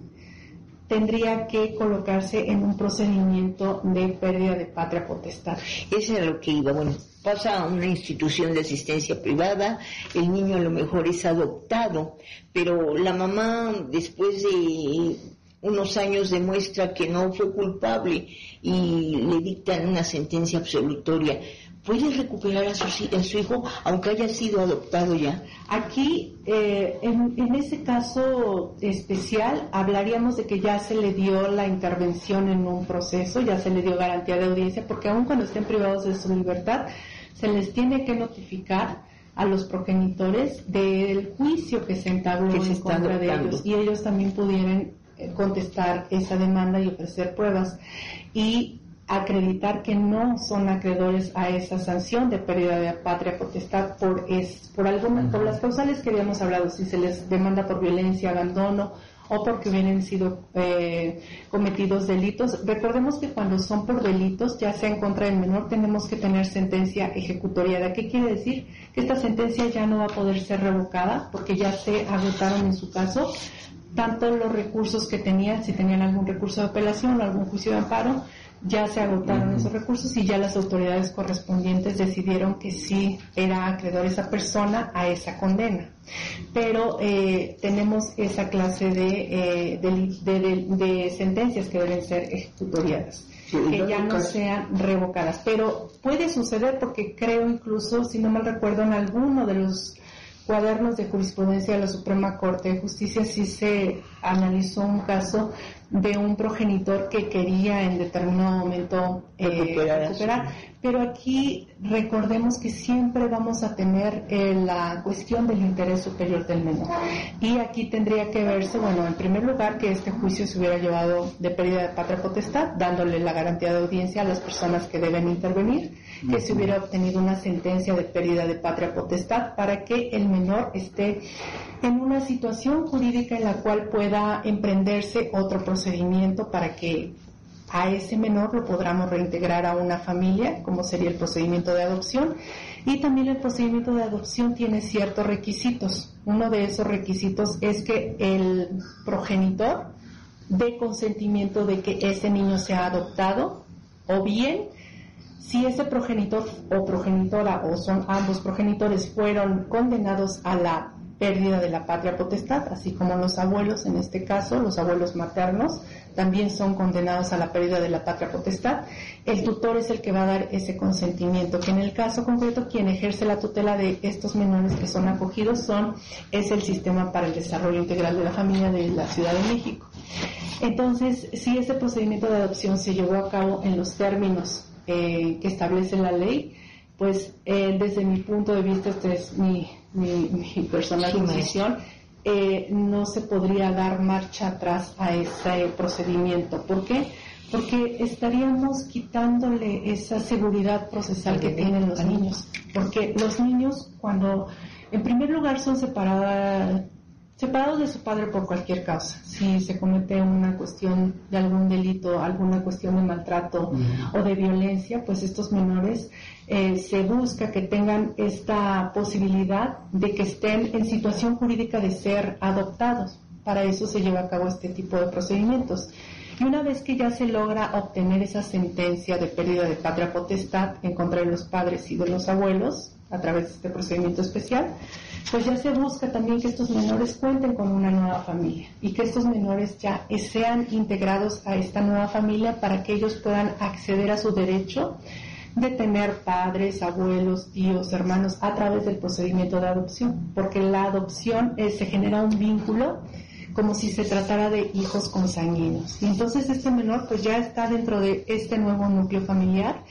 tendría que colocarse en un procedimiento de pérdida de patria potestad. Eso es lo que iba. Bueno, pasa a una institución de asistencia privada, el niño a lo mejor es adoptado, pero la mamá después de unos años demuestra que no fue culpable y le dictan una sentencia absolutoria. ¿Puede recuperar a su, a su hijo aunque haya sido adoptado ya? Aquí, eh, en, en ese caso especial, hablaríamos de que ya se le dio la intervención en un proceso, ya se le dio garantía de audiencia, porque aun cuando estén privados de su libertad, se les tiene que notificar a los progenitores del juicio que se entabló en contra de ellos, y ellos también pudieran contestar esa demanda y ofrecer pruebas y acreditar que no son acreedores a esa sanción de pérdida de patria potestad por es por alguna, por las causales que habíamos hablado, si se les demanda por violencia, abandono o porque hubieran sido eh, cometidos delitos. Recordemos que cuando son por delitos, ya sea en contra del menor, tenemos que tener sentencia ejecutoriada. ¿Qué quiere decir? Que esta sentencia ya no va a poder ser revocada porque ya se agotaron en su caso tanto los recursos que tenían, si tenían algún recurso de apelación o algún juicio de amparo, ya se agotaron uh-huh. esos recursos y ya las autoridades correspondientes decidieron que sí era acreedor esa persona a esa condena. Pero eh, tenemos esa clase de, eh, de, de, de, de sentencias que deben ser ejecutoriadas, sí, que ya no sean revocadas. Pero puede suceder porque creo incluso, si no mal recuerdo, en alguno de los cuadernos de jurisprudencia de la Suprema Corte de Justicia sí se analizó un caso de un progenitor que quería en determinado momento eh, recuperar, recuperar. Pero aquí recordemos que siempre vamos a tener eh, la cuestión del interés superior del menor. Y aquí tendría que verse, bueno, en primer lugar, que este juicio se hubiera llevado de pérdida de patria potestad, dándole la garantía de audiencia a las personas que deben intervenir, que uh-huh. se hubiera obtenido una sentencia de pérdida de patria potestad para que el menor esté en una situación jurídica en la cual pueda emprenderse otro procedimiento para que a ese menor lo podamos reintegrar a una familia, como sería el procedimiento de adopción. Y también el procedimiento de adopción tiene ciertos requisitos. Uno de esos requisitos es que el progenitor dé consentimiento de que ese niño sea adoptado, o bien si ese progenitor o progenitora o son ambos progenitores fueron condenados a la pérdida de la patria potestad, así como los abuelos, en este caso, los abuelos maternos, también son condenados a la pérdida de la patria potestad. El tutor es el que va a dar ese consentimiento, que en el caso concreto, quien ejerce la tutela de estos menores que son acogidos son, es el Sistema para el Desarrollo Integral de la Familia de la Ciudad de México. Entonces, si ese procedimiento de adopción se llevó a cabo en los términos eh, que establece la ley, pues eh, desde mi punto de vista, esta es mi, mi, mi personal posición, eh, no se podría dar marcha atrás a ese procedimiento. ¿Por qué? Porque estaríamos quitándole esa seguridad procesal que tienen los niños. Porque los niños, cuando en primer lugar son separadas, separados de su padre por cualquier causa, si se comete una cuestión de algún delito, alguna cuestión de maltrato uh-huh. o de violencia, pues estos menores eh, se busca que tengan esta posibilidad de que estén en situación jurídica de ser adoptados. Para eso se lleva a cabo este tipo de procedimientos. Y una vez que ya se logra obtener esa sentencia de pérdida de patria potestad en contra de los padres y de los abuelos, a través de este procedimiento especial, pues ya se busca también que estos menores cuenten con una nueva familia y que estos menores ya sean integrados a esta nueva familia para que ellos puedan acceder a su derecho de tener padres, abuelos, tíos, hermanos a través del procedimiento de adopción, porque la adopción eh, se genera un vínculo como si se tratara de hijos consanguíneos. Y entonces este menor pues ya está dentro de este nuevo núcleo familiar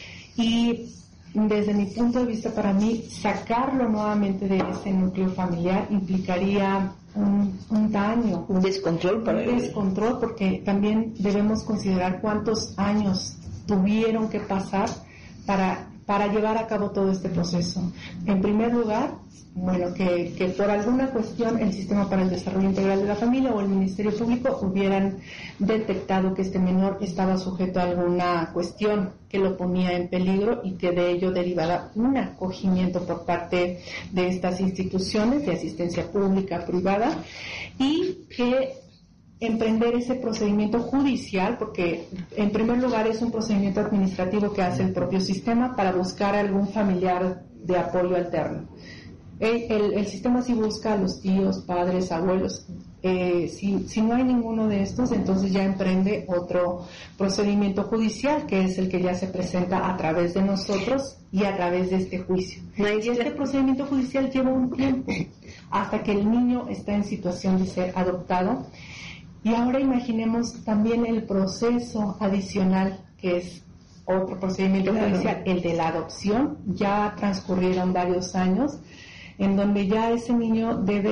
y desde mi punto de vista, para mí, sacarlo nuevamente de ese núcleo familiar implicaría un, un daño. Un descontrol para Un descontrol, porque también debemos considerar cuántos años tuvieron que pasar para, para llevar a cabo todo este proceso. En primer lugar, bueno, que, que por alguna cuestión el Sistema para el Desarrollo Integral de la Familia o el Ministerio Público hubieran detectado que este menor estaba sujeto a alguna cuestión que lo ponía en peligro y que de ello derivara un acogimiento por parte de estas instituciones de asistencia pública, privada, y que emprender ese procedimiento judicial, porque en primer lugar es un procedimiento administrativo que hace el propio sistema para buscar algún familiar de apoyo alterno. El, el, el sistema sí busca a los tíos, padres, abuelos. Eh, si, si no hay ninguno de estos, entonces ya emprende otro procedimiento judicial, que es el que ya se presenta a través de nosotros y a través de este juicio. Y este procedimiento judicial lleva un tiempo hasta que el niño está en situación de ser adoptado. Y ahora imaginemos también el proceso adicional, que es otro procedimiento claro. judicial, el de la adopción. Ya transcurrieron varios años en donde ya ese niño debe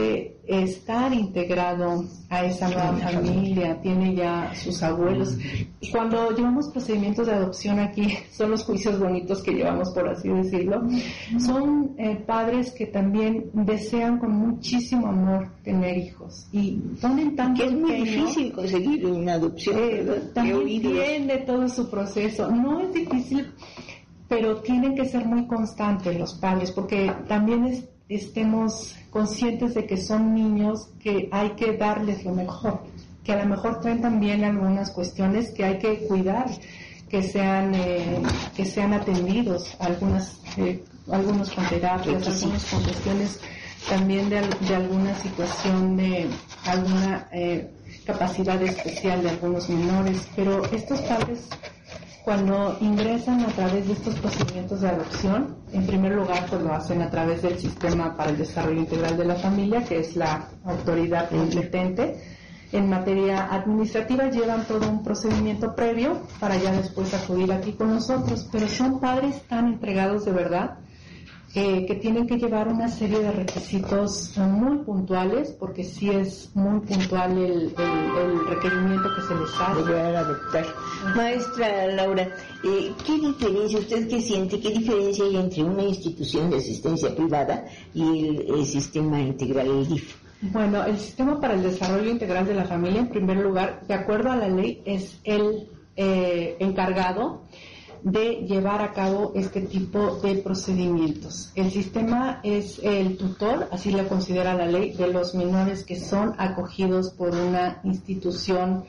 estar integrado a esa nueva familia, tiene ya sus abuelos. Cuando llevamos procedimientos de adopción aquí, son los juicios bonitos que llevamos, por así decirlo, son eh, padres que también desean con muchísimo amor tener hijos y ponen tanto que es muy empeño, difícil conseguir una adopción, eh, también tiene todo su proceso. No es difícil, pero tienen que ser muy constantes los padres, porque también es, estemos conscientes de que son niños que hay que darles lo mejor, que a lo mejor traen también algunas cuestiones que hay que cuidar, que sean eh, que sean atendidos, algunas eh, algunos con terapias, algunos con cuestiones también de, de alguna situación de alguna eh, capacidad especial de algunos menores, pero estos padres, cuando ingresan a través de estos procedimientos de adopción, en primer lugar pues lo hacen a través del Sistema para el Desarrollo Integral de la Familia, que es la autoridad competente. En materia administrativa llevan todo un procedimiento previo para ya después acudir aquí con nosotros, pero son padres tan entregados de verdad eh, que tienen que llevar una serie de requisitos muy puntuales, porque sí es muy puntual el, el, el requerimiento que se les hace. De llegar a adoptar. Maestra Laura, eh, ¿qué diferencia, usted qué siente, qué diferencia hay entre una institución de asistencia privada y el, el sistema integral, el D I F? Bueno, el Sistema para el Desarrollo Integral de la Familia, en primer lugar, de acuerdo a la ley, es el eh, encargado de llevar a cabo este tipo de procedimientos. El sistema es el tutor, así lo considera la ley, de los menores que son acogidos por una institución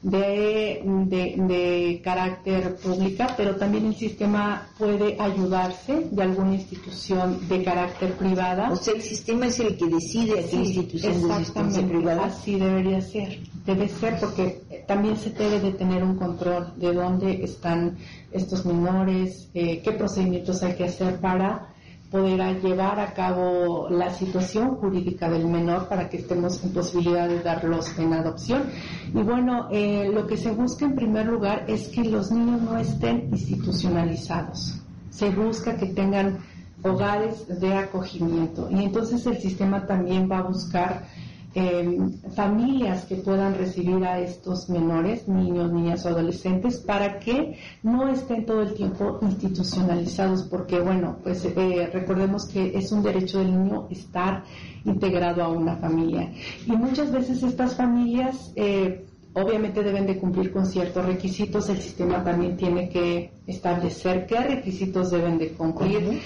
de, de, de carácter pública, pero también el sistema puede ayudarse de alguna institución de carácter privada. O sea, el sistema es el que decide a qué sí, institución de asistencia privada. Así debería ser, debe ser, porque también se debe de tener un control de dónde están estos menores, eh, qué procedimientos hay que hacer para poder llevar a cabo la situación jurídica del menor para que estemos en posibilidad de darlos en adopción. Y bueno, eh, lo que se busca en primer lugar es que los niños no estén institucionalizados. Se busca que tengan hogares de acogimiento, y entonces el sistema también va a buscar eh, familias que puedan recibir a estos menores, niños, niñas o adolescentes, para que no estén todo el tiempo institucionalizados, porque bueno, pues eh, recordemos que es un derecho del niño estar integrado a una familia, y muchas veces estas familias eh, obviamente deben de cumplir con ciertos requisitos. El sistema también tiene que establecer qué requisitos deben de cumplir,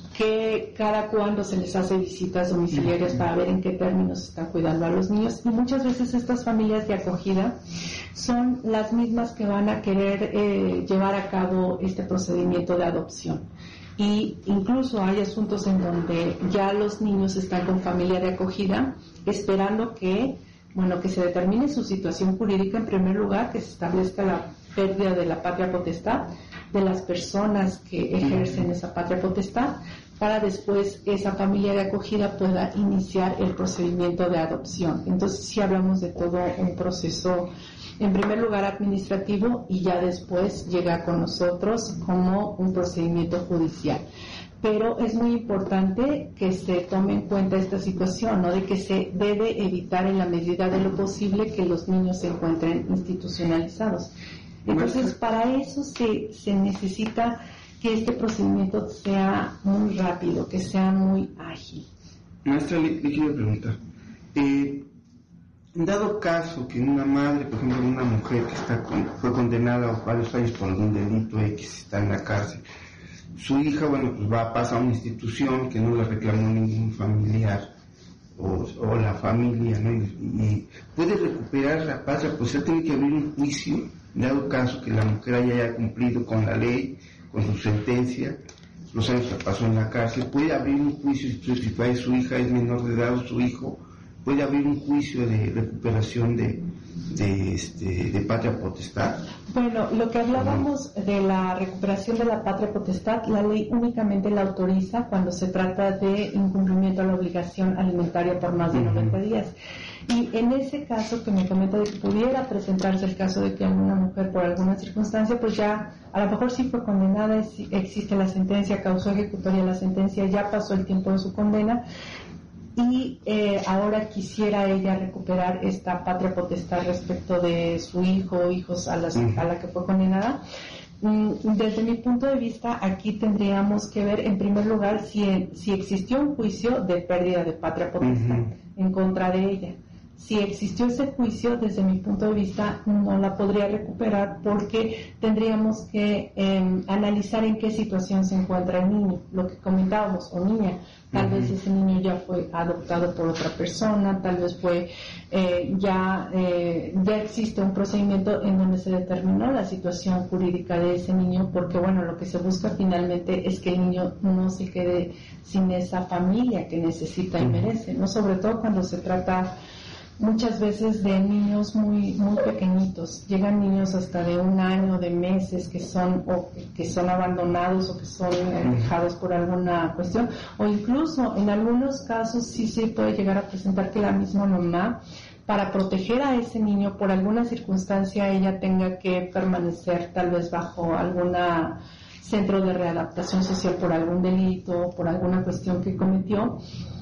que cada cuándo se les hace visitas domiciliarias para ver en qué términos están cuidando a los niños, y muchas veces estas familias de acogida son las mismas que van a querer eh, llevar a cabo este procedimiento de adopción. Y incluso hay asuntos en donde ya los niños están con familia de acogida esperando que Bueno, que se determine su situación jurídica en primer lugar, que se establezca la pérdida de la patria potestad de las personas que ejercen esa patria potestad, para después esa familia de acogida pueda iniciar el procedimiento de adopción. Entonces sí hablamos de todo un proceso, en primer lugar administrativo, y ya después llega con nosotros como un procedimiento judicial. Pero es muy importante que se tome en cuenta esta situación, ¿no? De que se debe evitar en la medida de lo posible que los niños se encuentren institucionalizados. Entonces, para eso se, se necesita que este procedimiento sea muy rápido, que sea muy ágil. Maestra, le, le quiero preguntar, eh, en dado caso que una madre, por ejemplo, una mujer que está con, fue condenada a varios años por algún delito X, está en la cárcel, su hija, bueno, pues va a pasar a una institución que no le reclamó ningún familiar o, o la familia, ¿no? Y, y puede recuperar la patria, pues él tiene que abrir un juicio, dado caso que la mujer haya cumplido con la ley, con su sentencia, los años que pasó en la cárcel, puede abrir un juicio, si su hija es menor de edad o su hijo, puede abrir un juicio de recuperación de, de, este, de patria potestad. Bueno, lo que hablábamos de la recuperación de la patria potestad, la ley únicamente la autoriza cuando se trata de incumplimiento a la obligación alimentaria por más de uh-huh. noventa días. Y en ese caso que me comenta de que pudiera presentarse el caso de que alguna mujer por alguna circunstancia, pues ya a lo mejor sí fue condenada, existe la sentencia, causó ejecutoria la sentencia, ya pasó el tiempo de su condena, y eh, ahora quisiera ella recuperar esta patria potestad respecto de su hijo o hijos a, las, a la que fue condenada. Desde mi punto de vista, aquí tendríamos que ver, en primer lugar, si, si existió un juicio de pérdida de patria potestad uh-huh. en contra de ella. Si existió ese juicio, desde mi punto de vista, no la podría recuperar porque tendríamos que eh, analizar en qué situación se encuentra el niño, lo que comentábamos, o niña. Tal uh-huh. vez ese niño ya fue adoptado por otra persona, tal vez fue eh, ya, eh, ya existe un procedimiento en donde se determinó la situación jurídica de ese niño, porque bueno, lo que se busca finalmente es que el niño no se quede sin esa familia que necesita y merece, ¿no? Sobre todo cuando se trata muchas veces de niños muy muy pequeñitos. Llegan niños hasta de un año, de meses, que son o que son abandonados o que son dejados por alguna cuestión, o incluso en algunos casos sí se puede llegar a presentar que la misma mamá, para proteger a ese niño por alguna circunstancia, ella tenga que permanecer tal vez bajo alguna centro de readaptación social por algún delito, por alguna cuestión que cometió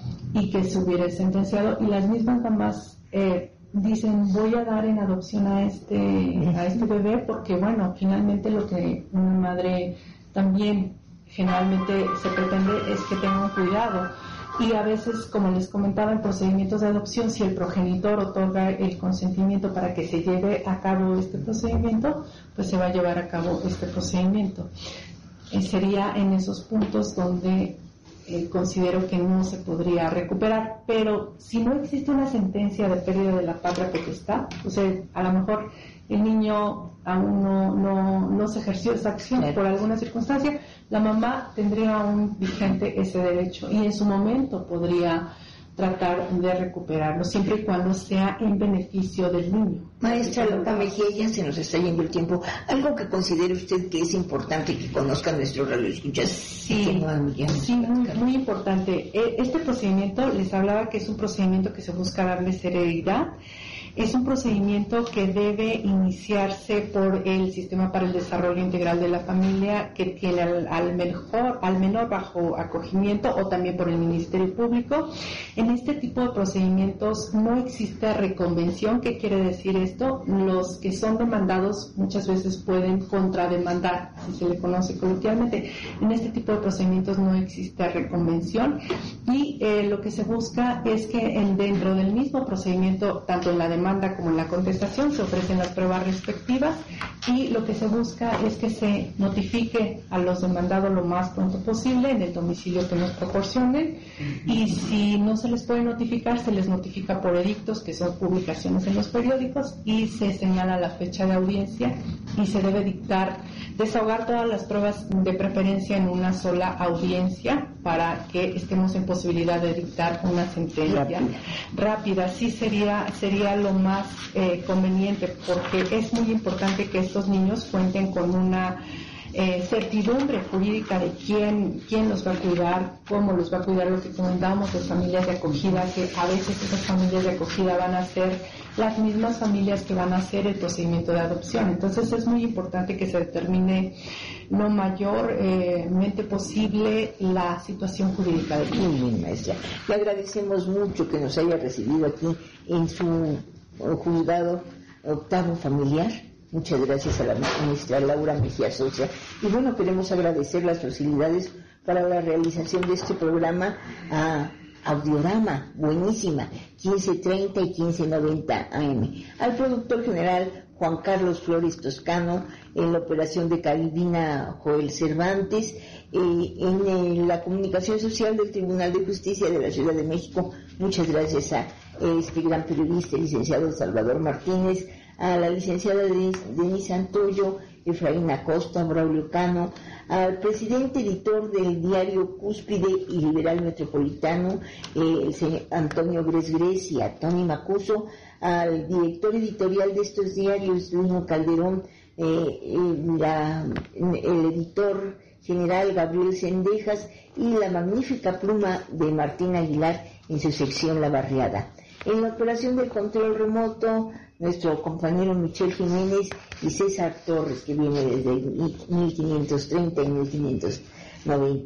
y que se hubiera sentenciado, y las mismas mamás eh, dicen voy a dar en adopción a este a este bebé porque bueno, finalmente lo que una madre también generalmente se pretende es que tenga un cuidado, y a veces, como les comentaba, en procedimientos de adopción, si el progenitor otorga el consentimiento para que se lleve a cabo este procedimiento, pues se va a llevar a cabo este procedimiento. Eh, sería en esos puntos donde Eh, considero que no se podría recuperar, pero si no existe una sentencia de pérdida de la patria potestad, o sea, a lo mejor el niño aún no, no, no se ejerció esa acción por alguna circunstancia, la mamá tendría aún vigente ese derecho y en su momento podría tratar de recuperarlo, siempre y cuando sea en beneficio del niño. Maestra Loca Mejía, ya se nos está yendo el tiempo. ¿Algo que considere usted que es importante que conozcan nuestros radioescuchas? Sí, sí, muy, muy importante. Este procedimiento, les hablaba que es un procedimiento que se busca darle celeridad. Es un procedimiento que debe iniciarse por el Sistema para el Desarrollo Integral de la Familia, que tiene al, al, mejor, al menor bajo acogimiento, o también por el Ministerio Público. En este tipo de procedimientos no existe reconvención. ¿Qué quiere decir esto? Los que son demandados muchas veces pueden contrademandar, si se le conoce coloquialmente. En este tipo de procedimientos no existe reconvención y eh, lo que se busca es que en, dentro del mismo procedimiento, tanto en la demanda como en la contestación, se ofrecen las pruebas respectivas y lo que se busca es que se notifique a los demandados lo más pronto posible en el domicilio que nos proporcionen, y si no se les puede notificar, se les notifica por edictos, que son publicaciones en los periódicos, y se señala la fecha de audiencia y se debe dictar, desahogar todas las pruebas, de preferencia en una sola audiencia, para que estemos en posibilidad de dictar una sentencia rápida. rápida. Sí sería, sería lo más eh, conveniente, porque es muy importante que estos niños cuenten con una eh, certidumbre jurídica de quién, quién los va a cuidar, cómo los va a cuidar, lo que comentábamos de familias de acogida, que a veces esas familias de acogida van a ser las mismas familias que van a hacer el procedimiento de adopción. Entonces es muy importante que se determine lo mayormente eh, posible la situación jurídica del niño. Muy bien, maestra. Le agradecemos mucho que nos haya recibido aquí en su juzgado octavo familiar. Muchas gracias a la maestra Laura Mejía Sosa. Y bueno, queremos agradecer las facilidades para la realización de este programa a Audiorama, buenísima, quince treinta y quince noventa A M. Al productor general Juan Carlos Flores Toscano, en la operación de Calvina Joel Cervantes, eh, en eh, la comunicación social del Tribunal de Justicia de la Ciudad de México. Muchas gracias a este gran periodista, el licenciado Salvador Martínez, a la licenciada Denise Santoyo, Efraín Acosta, Braulio Cano, al presidente editor del diario Cúspide y Liberal Metropolitano, eh, el señor Antonio Gres Gres, y a Tony Macuso, al director editorial de estos diarios, Luis Calderón, eh, eh, la, el editor general Gabriel Sendejas, y la magnífica pluma de Martín Aguilar en su sección La Barriada. En la operación del control remoto, nuestro compañero Michel Jiménez y César Torres, que viene desde mil quinientos treinta y mil quinientos noventa.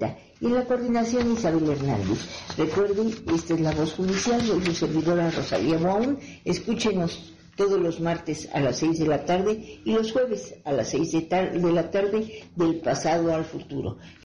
y en la coordinación Isabel Hernández. Recuerden, esta es La Voz Judicial, soy su servidora Rosalía Boaún. Escúchenos todos los martes a las seis de la tarde y los jueves a las seis de, tar- de la tarde del pasado al futuro.